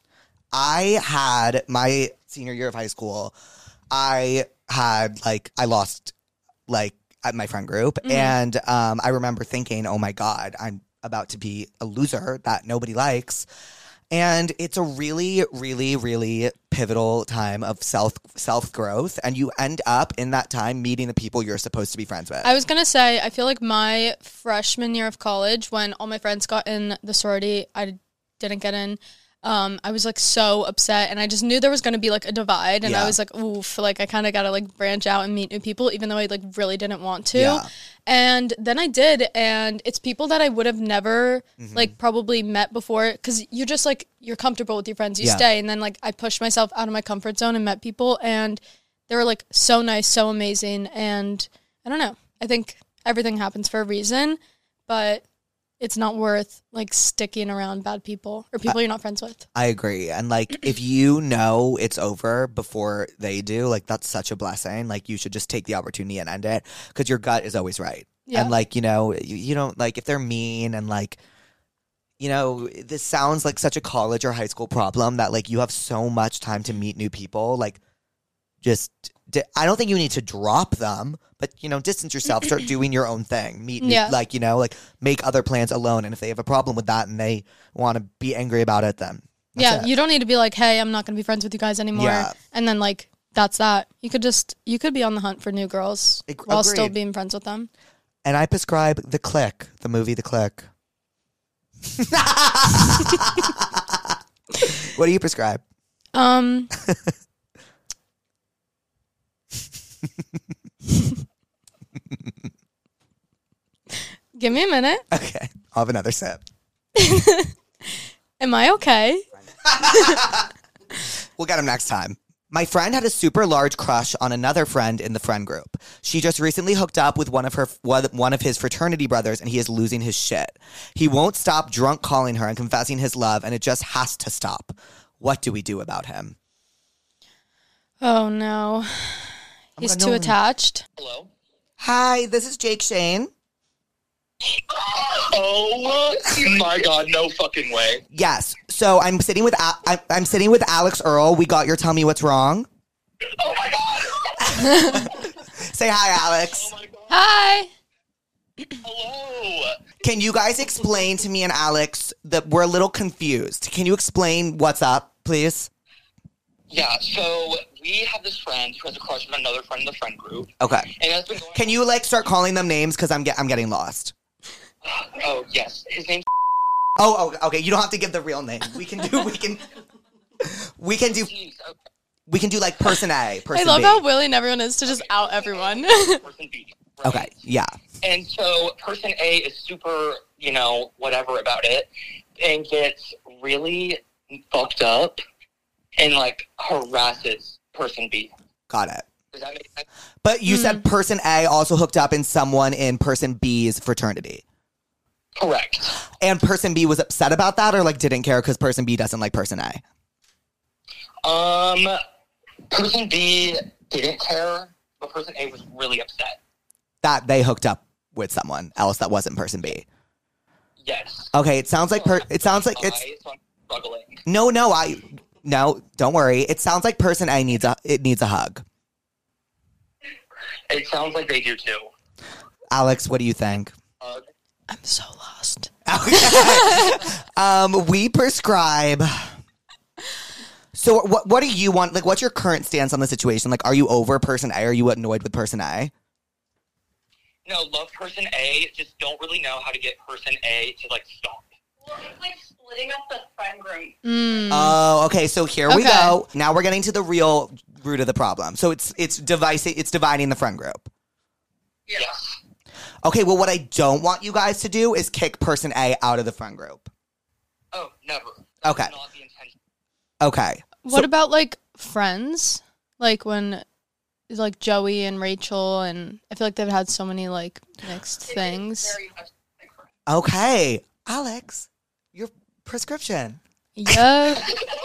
I had my senior year of high school, I lost my friend group. And I remember thinking, oh my God, I'm about to be a loser that nobody likes. And it's a really, really, really pivotal time of self-growth. And you end up in that time meeting the people you're supposed to be friends with. I was going to say, I feel like my freshman year of college, when all my friends got in the sorority, I didn't get in. I was like so upset, and I just knew there was going to be like a divide, and I was like, oof, like I kind of got to like branch out and meet new people, even though I like really didn't want to. Yeah. And then I did, and it's people that I would have never like probably met before, because you're just like, you're comfortable with your friends, you stay. And then like I pushed myself out of my comfort zone and met people, and they were like so nice, so amazing. And I don't know, I think everything happens for a reason, but it's not worth like sticking around bad people or people you're not friends with. I agree. And like, if you know it's over before they do, like that's such a blessing. Like you should just take the opportunity and end it, because your gut is always right. Yeah. And like, you know, you don't like if they're mean and like, you know, this sounds like such a college or high school problem that like you have so much time to meet new people. Like just, I don't think you need to drop them, but, you know, distance yourself, start doing your own thing. Meet, like, you know, like make other plans alone. And if they have a problem with that and they want to be angry about it, then that's it. You don't need to be like, hey, I'm not going to be friends with you guys anymore. Yeah. And then like, that's that. You could be on the hunt for new girls while still being friends with them. And I prescribe The Click, the movie The Click. What do you prescribe? Give me a minute. Okay. I'll have another sip. Am I okay? We'll get him next time. My friend had a super large crush on another friend in the friend group. She just recently hooked up with one of his fraternity brothers, and he is losing his shit. He won't stop drunk calling her and confessing his love, and it just has to stop. What do we do about him? Oh, no. He's too attached. Hello. Hi, this is Jake Shane. Oh my God, no fucking way. Yes. So I'm sitting with I'm sitting with Alex Earl. We got your Tell Me What's Wrong. Oh my God. Say hi, Alex. Oh my God. Hi. Hello. Can you guys explain to me and Alex that we're a little confused? Can you explain what's up, please? Yeah, so we have this friend who has a crush on another friend in the friend group. Okay. And that's been going Can you like start calling them names because I'm getting lost. Oh, yes. His name's Oh, okay. You don't have to give the real name. We can do like person A, person I love B. how willing everyone is to just out everyone. person B. Right? Okay. Yeah. And so person A is super, whatever about it and gets really fucked up and like harasses person B. Got it. Does that make sense? But you said person A also hooked up in someone in person B's fraternity. Correct. And person B was upset about that or like didn't care because person B doesn't like person A? Person B didn't care, but person A was really upset. That they hooked up with someone else that wasn't person B. Yes. Okay, it sounds like it's So I'm struggling. No, don't worry. It sounds like person A needs a hug. It sounds like they do too. Alex, what do you think? I'm so lost. We prescribe. So what do you want? Like, what's your current stance on the situation? Like, are you over person A? Or are you annoyed with person A? No, love person A. Just don't really know how to get person A to like stop. Well, it's like splitting up the friend group. Oh, okay. So here we Okay. go. Now we're getting to the real root of the problem. So it's dividing the friend group. Yes. Okay. Well, what I don't want you guys to do is kick person A out of the friend group. Oh, never. Okay. That's not the intention. Okay. What about like friends? Like when like Joey and Rachel, and I feel like they've had so many like mixed things. Very much like friends. Okay, Alex, your prescription. Yeah.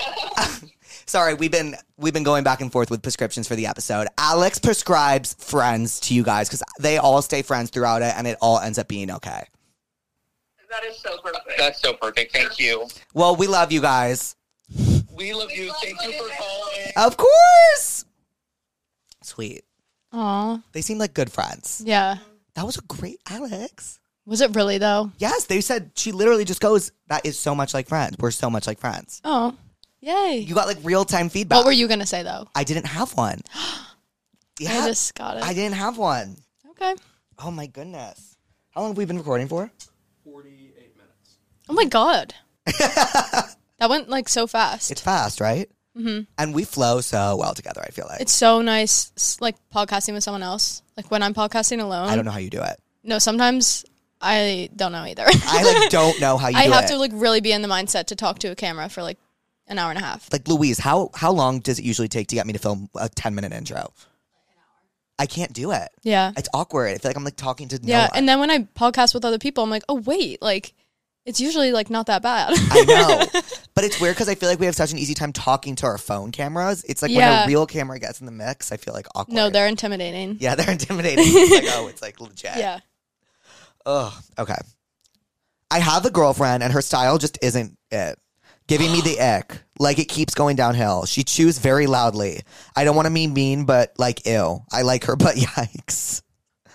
Sorry, we've been going back and forth with prescriptions for the episode. Alex prescribes friends to you guys because they all stay friends throughout it, and it all ends up being okay. That is so perfect. That's so perfect. Thank you. Well, we love you guys. We love you. Thank you for calling. Of course. Sweet. Aw. They seem like good friends. Yeah. That was a great Alex. Was it really though? Yes, they said she literally just goes, that is so much like friends. We're so much like friends. Oh. Yay. You got like real-time feedback. What were you gonna say though? I didn't have one. Yeah, I just got it. I didn't have one. Okay. Oh my goodness. How long have we been recording for? 48 minutes. Oh my god. That went like so fast. It's fast, right? Mm-hmm. And we flow so well together, I feel like. It's so nice, like podcasting with someone else. Like when I'm podcasting alone. I don't know how you do it. No, sometimes I don't know either. I like don't know how you I do have it. to like really be in the mindset to talk to a camera for like an hour and a half. Like Louise, how long does it usually take to get me to film a 10-minute intro? I can't do it. Yeah. It's awkward. I feel like I'm like talking to no Yeah. one. And then when I podcast with other people, I'm like, oh wait, like it's usually like not that bad. I know. But it's weird because I feel like we have such an easy time talking to our phone cameras. It's like when Yeah. a real camera gets in the mix, I feel like awkward. No, they're intimidating. Yeah, they're intimidating. It's like, oh, it's like legit. Yeah. Ugh. Okay. I have a girlfriend and her style just isn't it. Giving me the ick. Like it keeps going downhill. She chews very loudly. I don't want to be mean, but like, ew. I like her, but yikes.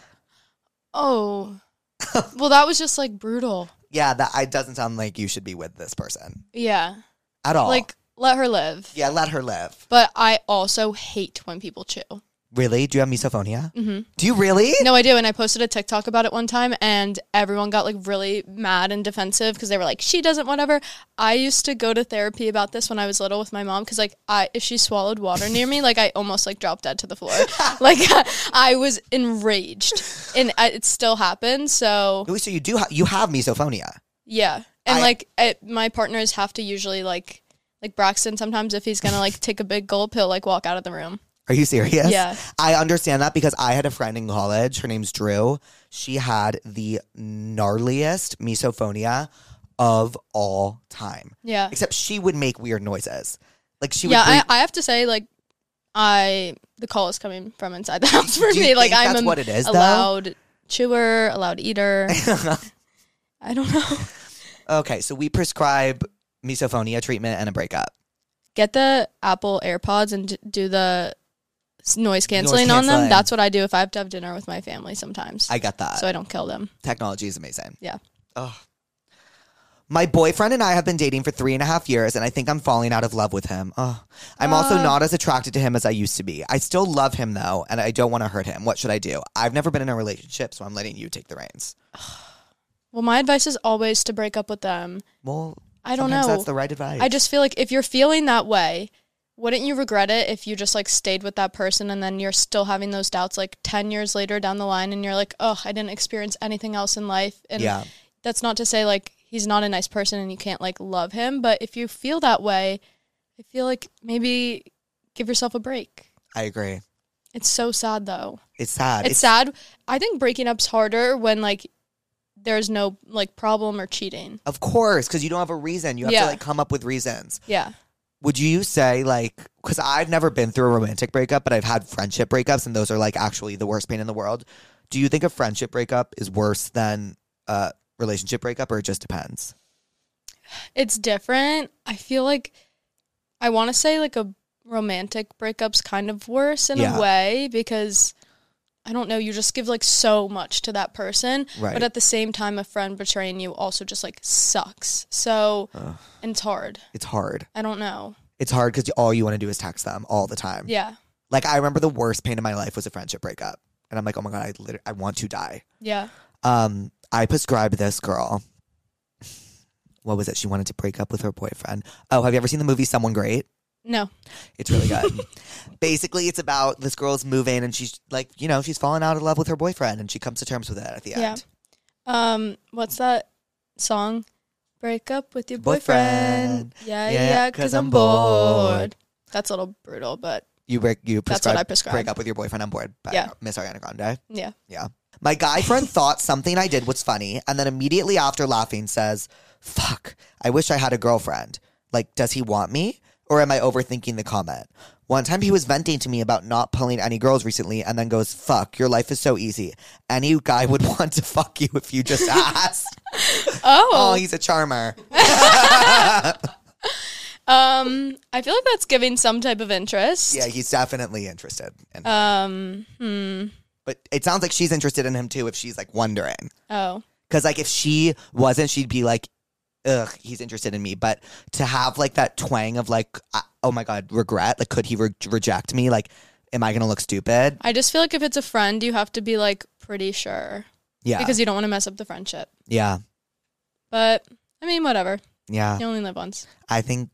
Oh. Well, that was just like brutal. Yeah, that it doesn't sound like you should be with this person Yeah. at all. Like let her live. yeah, let her live. But I also hate when people chew. Really? Do you have misophonia? Mm-hmm. Do you really? No, I do. And I posted a TikTok about it one time and everyone got like really mad and defensive because they were like, she doesn't, whatever. I used to go to therapy about this when I was little with my mom because like if she swallowed water near me, like I almost like dropped dead to the floor. Like I was enraged and it still happens. So Wait, so you have misophonia. yeah. And my partners have to usually like Braxton, sometimes if he's going to like take a big gulp, he'll like walk out of the room. Are you serious? Yeah. I understand that because I had a friend in college. Her name's Drew. She had the gnarliest misophonia of all time. Yeah. Except she would make weird noises. Like she would Yeah, breathe. I have to say, like, the call is coming from inside the house for Do you me. Like, think I'm that's what it is, a though? loud chewer, a loud eater. I don't know. Okay, so we prescribe misophonia treatment and a breakup. Get the Apple AirPods and do the noise canceling on them. That's what I do if I have to have dinner with my family sometimes. I get that. So I don't kill them. Technology is amazing. Yeah. Oh. My boyfriend and I have been dating for 3.5 years, and I think I'm falling out of love with him. Oh. I'm also not as attracted to him as I used to be. I still love him, though, and I don't want to hurt him. What should I do? I've never been in a relationship, so I'm letting you take the reins. Well, my advice is always to break up with them. Well, I don't know. That's the right advice. I just feel like if you're feeling that way, wouldn't you regret it if you just like stayed with that person and then you're still having those doubts like 10 years later down the line and you're like, oh, I didn't experience anything else in life. And that's not to say like he's not a nice person and you can't like love him. But if you feel that way, I feel like maybe give yourself a break. I agree. It's so sad though. It's sad. It's sad. I think breaking up's harder when like there's no like problem or cheating. Of course, because you don't have a reason. You have to like come up with reasons. Yeah. Would you say like, because I've never been through a romantic breakup, but I've had friendship breakups and those are like actually the worst pain in the world. Do you think a friendship breakup is worse than a relationship breakup or it just depends? It's different. I feel like I want to say like a romantic breakup's kind of worse in a way because I don't know, you just give like so much to that person, but at the same time a friend betraying you also just like sucks. So and it's hard. It's hard. I don't know. It's hard because all you want to do is text them all the time. Yeah. Like I remember the worst pain in my life was a friendship breakup. And I'm like, oh my God, I want to die. Yeah. I prescribed this girl. What was it? She wanted to break up with her boyfriend. Oh, have you ever seen the movie Someone Great? No. It's really good. Basically, it's about this girl's moving and she's like, you know, she's fallen out of love with her boyfriend and she comes to terms with it at the end. Yeah. What's that song? Break up with your boyfriend. Yeah, because I'm bored. That's a little brutal, but that's what I prescribe. Break up with your boyfriend, I'm bored. By Miss Ariana Grande. Yeah. Yeah. My guy friend thought something I did was funny and then immediately after laughing says, fuck, I wish I had a girlfriend. Like, does he want me? Or am I overthinking the comment? One time he was venting to me about not pulling any girls recently and then goes, fuck, your life is so easy. Any guy would want to fuck you if you just asked. Oh, he's a charmer. I feel like that's giving some type of interest. Yeah, he's definitely interested in him. But it sounds like she's interested in him too if she's like wondering. Oh. Because like if she wasn't, she'd be like, ugh, he's interested in me. But to have like that twang of like, oh my God, regret. Like, could he reject me? Like, am I going to look stupid? I just feel like if it's a friend, you have to be like pretty sure. Yeah. Because you don't want to mess up the friendship. Yeah. But, I mean, whatever. Yeah. You only live once. I think,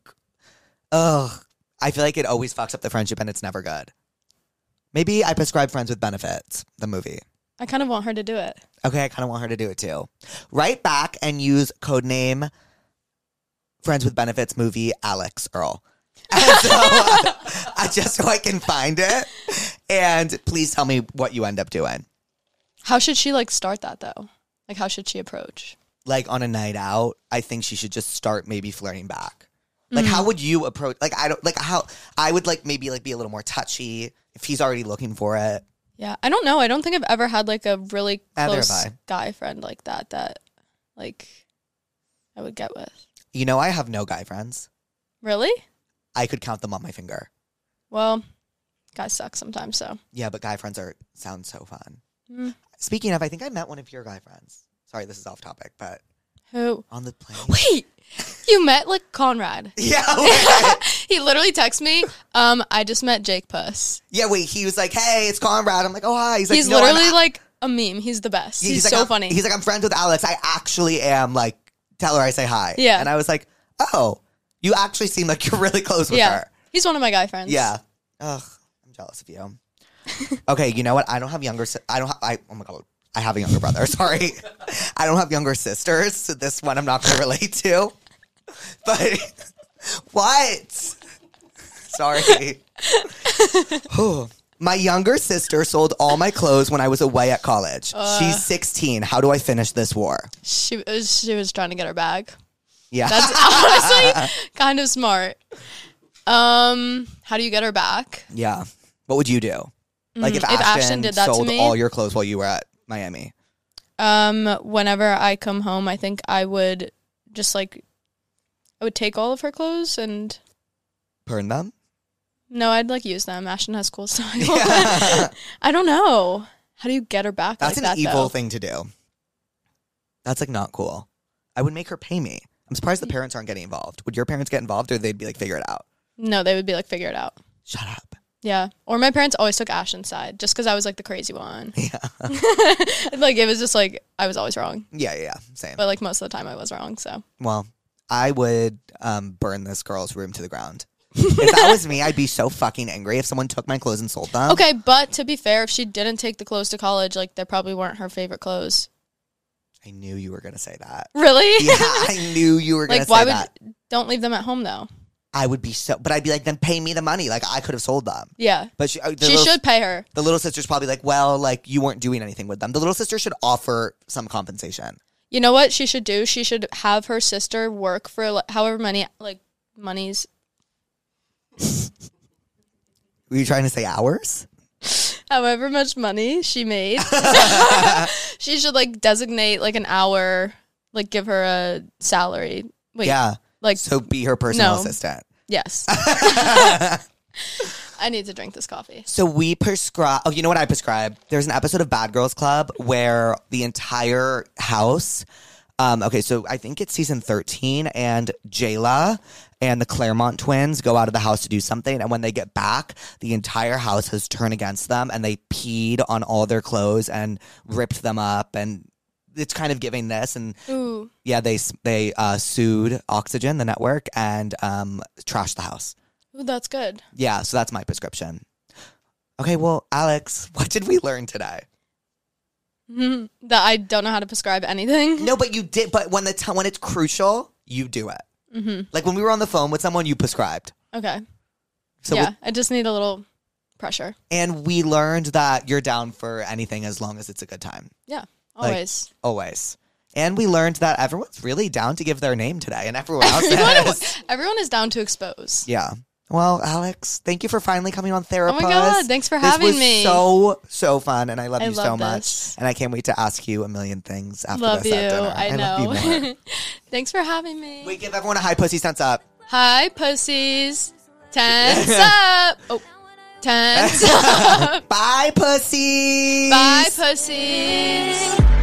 I feel like it always fucks up the friendship and it's never good. Maybe I prescribe Friends with Benefits, the movie. I kind of want her to do it. Okay, I kind of want her to do it too. Write back and use codename Friends with Benefits movie Alex Earl. And so, just so I can find it. And please tell me what you end up doing. How should she like start that though? Like how should she approach? Like on a night out, I think she should just start maybe flirting back. Like how would you approach? Like how I would like maybe like be a little more touchy if he's already looking for it. Yeah, I don't know. I don't think I've ever had like a really close have I. guy friend like that like I would get with. You know, I have no guy friends. Really? I could count them on my finger. Well, guys suck sometimes, so. Yeah, but guy friends sound so fun. Speaking of, I think I met one of your guy friends. Sorry, this is off topic, but who? On the plane. Wait, you met like Conrad? Yeah. He literally texted me. I just met Jake Puss. Yeah, wait. He was like, "Hey, it's Conrad." I'm like, "Oh, hi." He's like, literally like a meme. He's the best. Yeah, he's like, so funny. He's like, "I'm friends with Alex. I actually am." Like, tell her I say hi. Yeah. And I was like, "Oh, you actually seem like you're really close with her." He's one of my guy friends. Yeah. Ugh, I'm jealous of you. Okay, you know what? I don't have younger. Oh my God. I have a younger brother. Sorry. I don't have younger sisters, so this one I'm not going to relate to. But what? Sorry. My younger sister sold all my clothes when I was away at college. She's 16. How do I finish this war? She was trying to get her bag. Yeah. That's honestly kind of smart. How do you get her back? Yeah. What would you do? Like if Ashton Ashton did that to sold me? all your clothes while you were at Miami. Whenever I come home, I think I would just I would take all of her clothes and burn them. No, I'd use them. Ashton has cool style. Yeah. I don't know. How do you get her back? That's like an that, evil though? thing to do. That's not cool. I would make her pay me. I'm surprised the parents aren't getting involved. Would your parents get involved, or they'd be figure it out? No, they would be figure it out. Shut up. Yeah. Or my parents always took Ashton's side just because I was the crazy one. Yeah. It was just I was always wrong. Yeah, same. But most of the time I was wrong, so. Well, I would burn this girl's room to the ground. If that was me, I'd be so fucking angry if someone took my clothes and sold them. Okay, but to be fair, if she didn't take the clothes to college, they probably weren't her favorite clothes. I knew you were going to say that. Really? Yeah, I knew you were going to say why that. Don't leave them at home, though. I would be but I'd be then pay me the money. I could have sold them. Yeah. But she should pay her. The little sister's probably you weren't doing anything with them. The little sister should offer some compensation. You know what she should do? She should have her sister work for however many, monies. Were you trying to say hours? However much money she made. She should designate an hour, give her a salary. Wait, yeah. So be her personal assistant. Yes. I need to drink this coffee. So we prescribe. Oh, you know what I prescribe? There's an episode of Bad Girls Club where the entire house. Okay, so I think it's season 13, and Jayla and the Claremont twins go out of the house to do something, and when they get back, the entire house has turned against them, and they peed on all their clothes and ripped them up, and it's kind of giving this, and Ooh. Yeah, they sued Oxygen, the network, and trashed the house. Ooh, that's good. Yeah, so that's my prescription. Okay, well, Alex, what did we learn today? That I don't know how to prescribe anything. No, but you did. But when it's crucial, you do it. Mm-hmm. When we were on the phone with someone, you prescribed. Okay. So yeah, I just need a little pressure. And we learned that you're down for anything as long as it's a good time. Yeah, always. Always. And we learned that everyone's really down to give their name today, and everyone else everyone is down to expose. Yeah. Well, Alex, thank you for finally coming on Therapist. Oh my God, thanks for having me. This was so fun, and I love you so much. This. And I can't wait to ask you a million things after love this you. at dinner. I know. Love you more. Thanks for having me. Wait, give everyone a high pussy sense up. Hi, pussies. Tense up. Oh, tense up. Bye, pussies. Bye, pussies.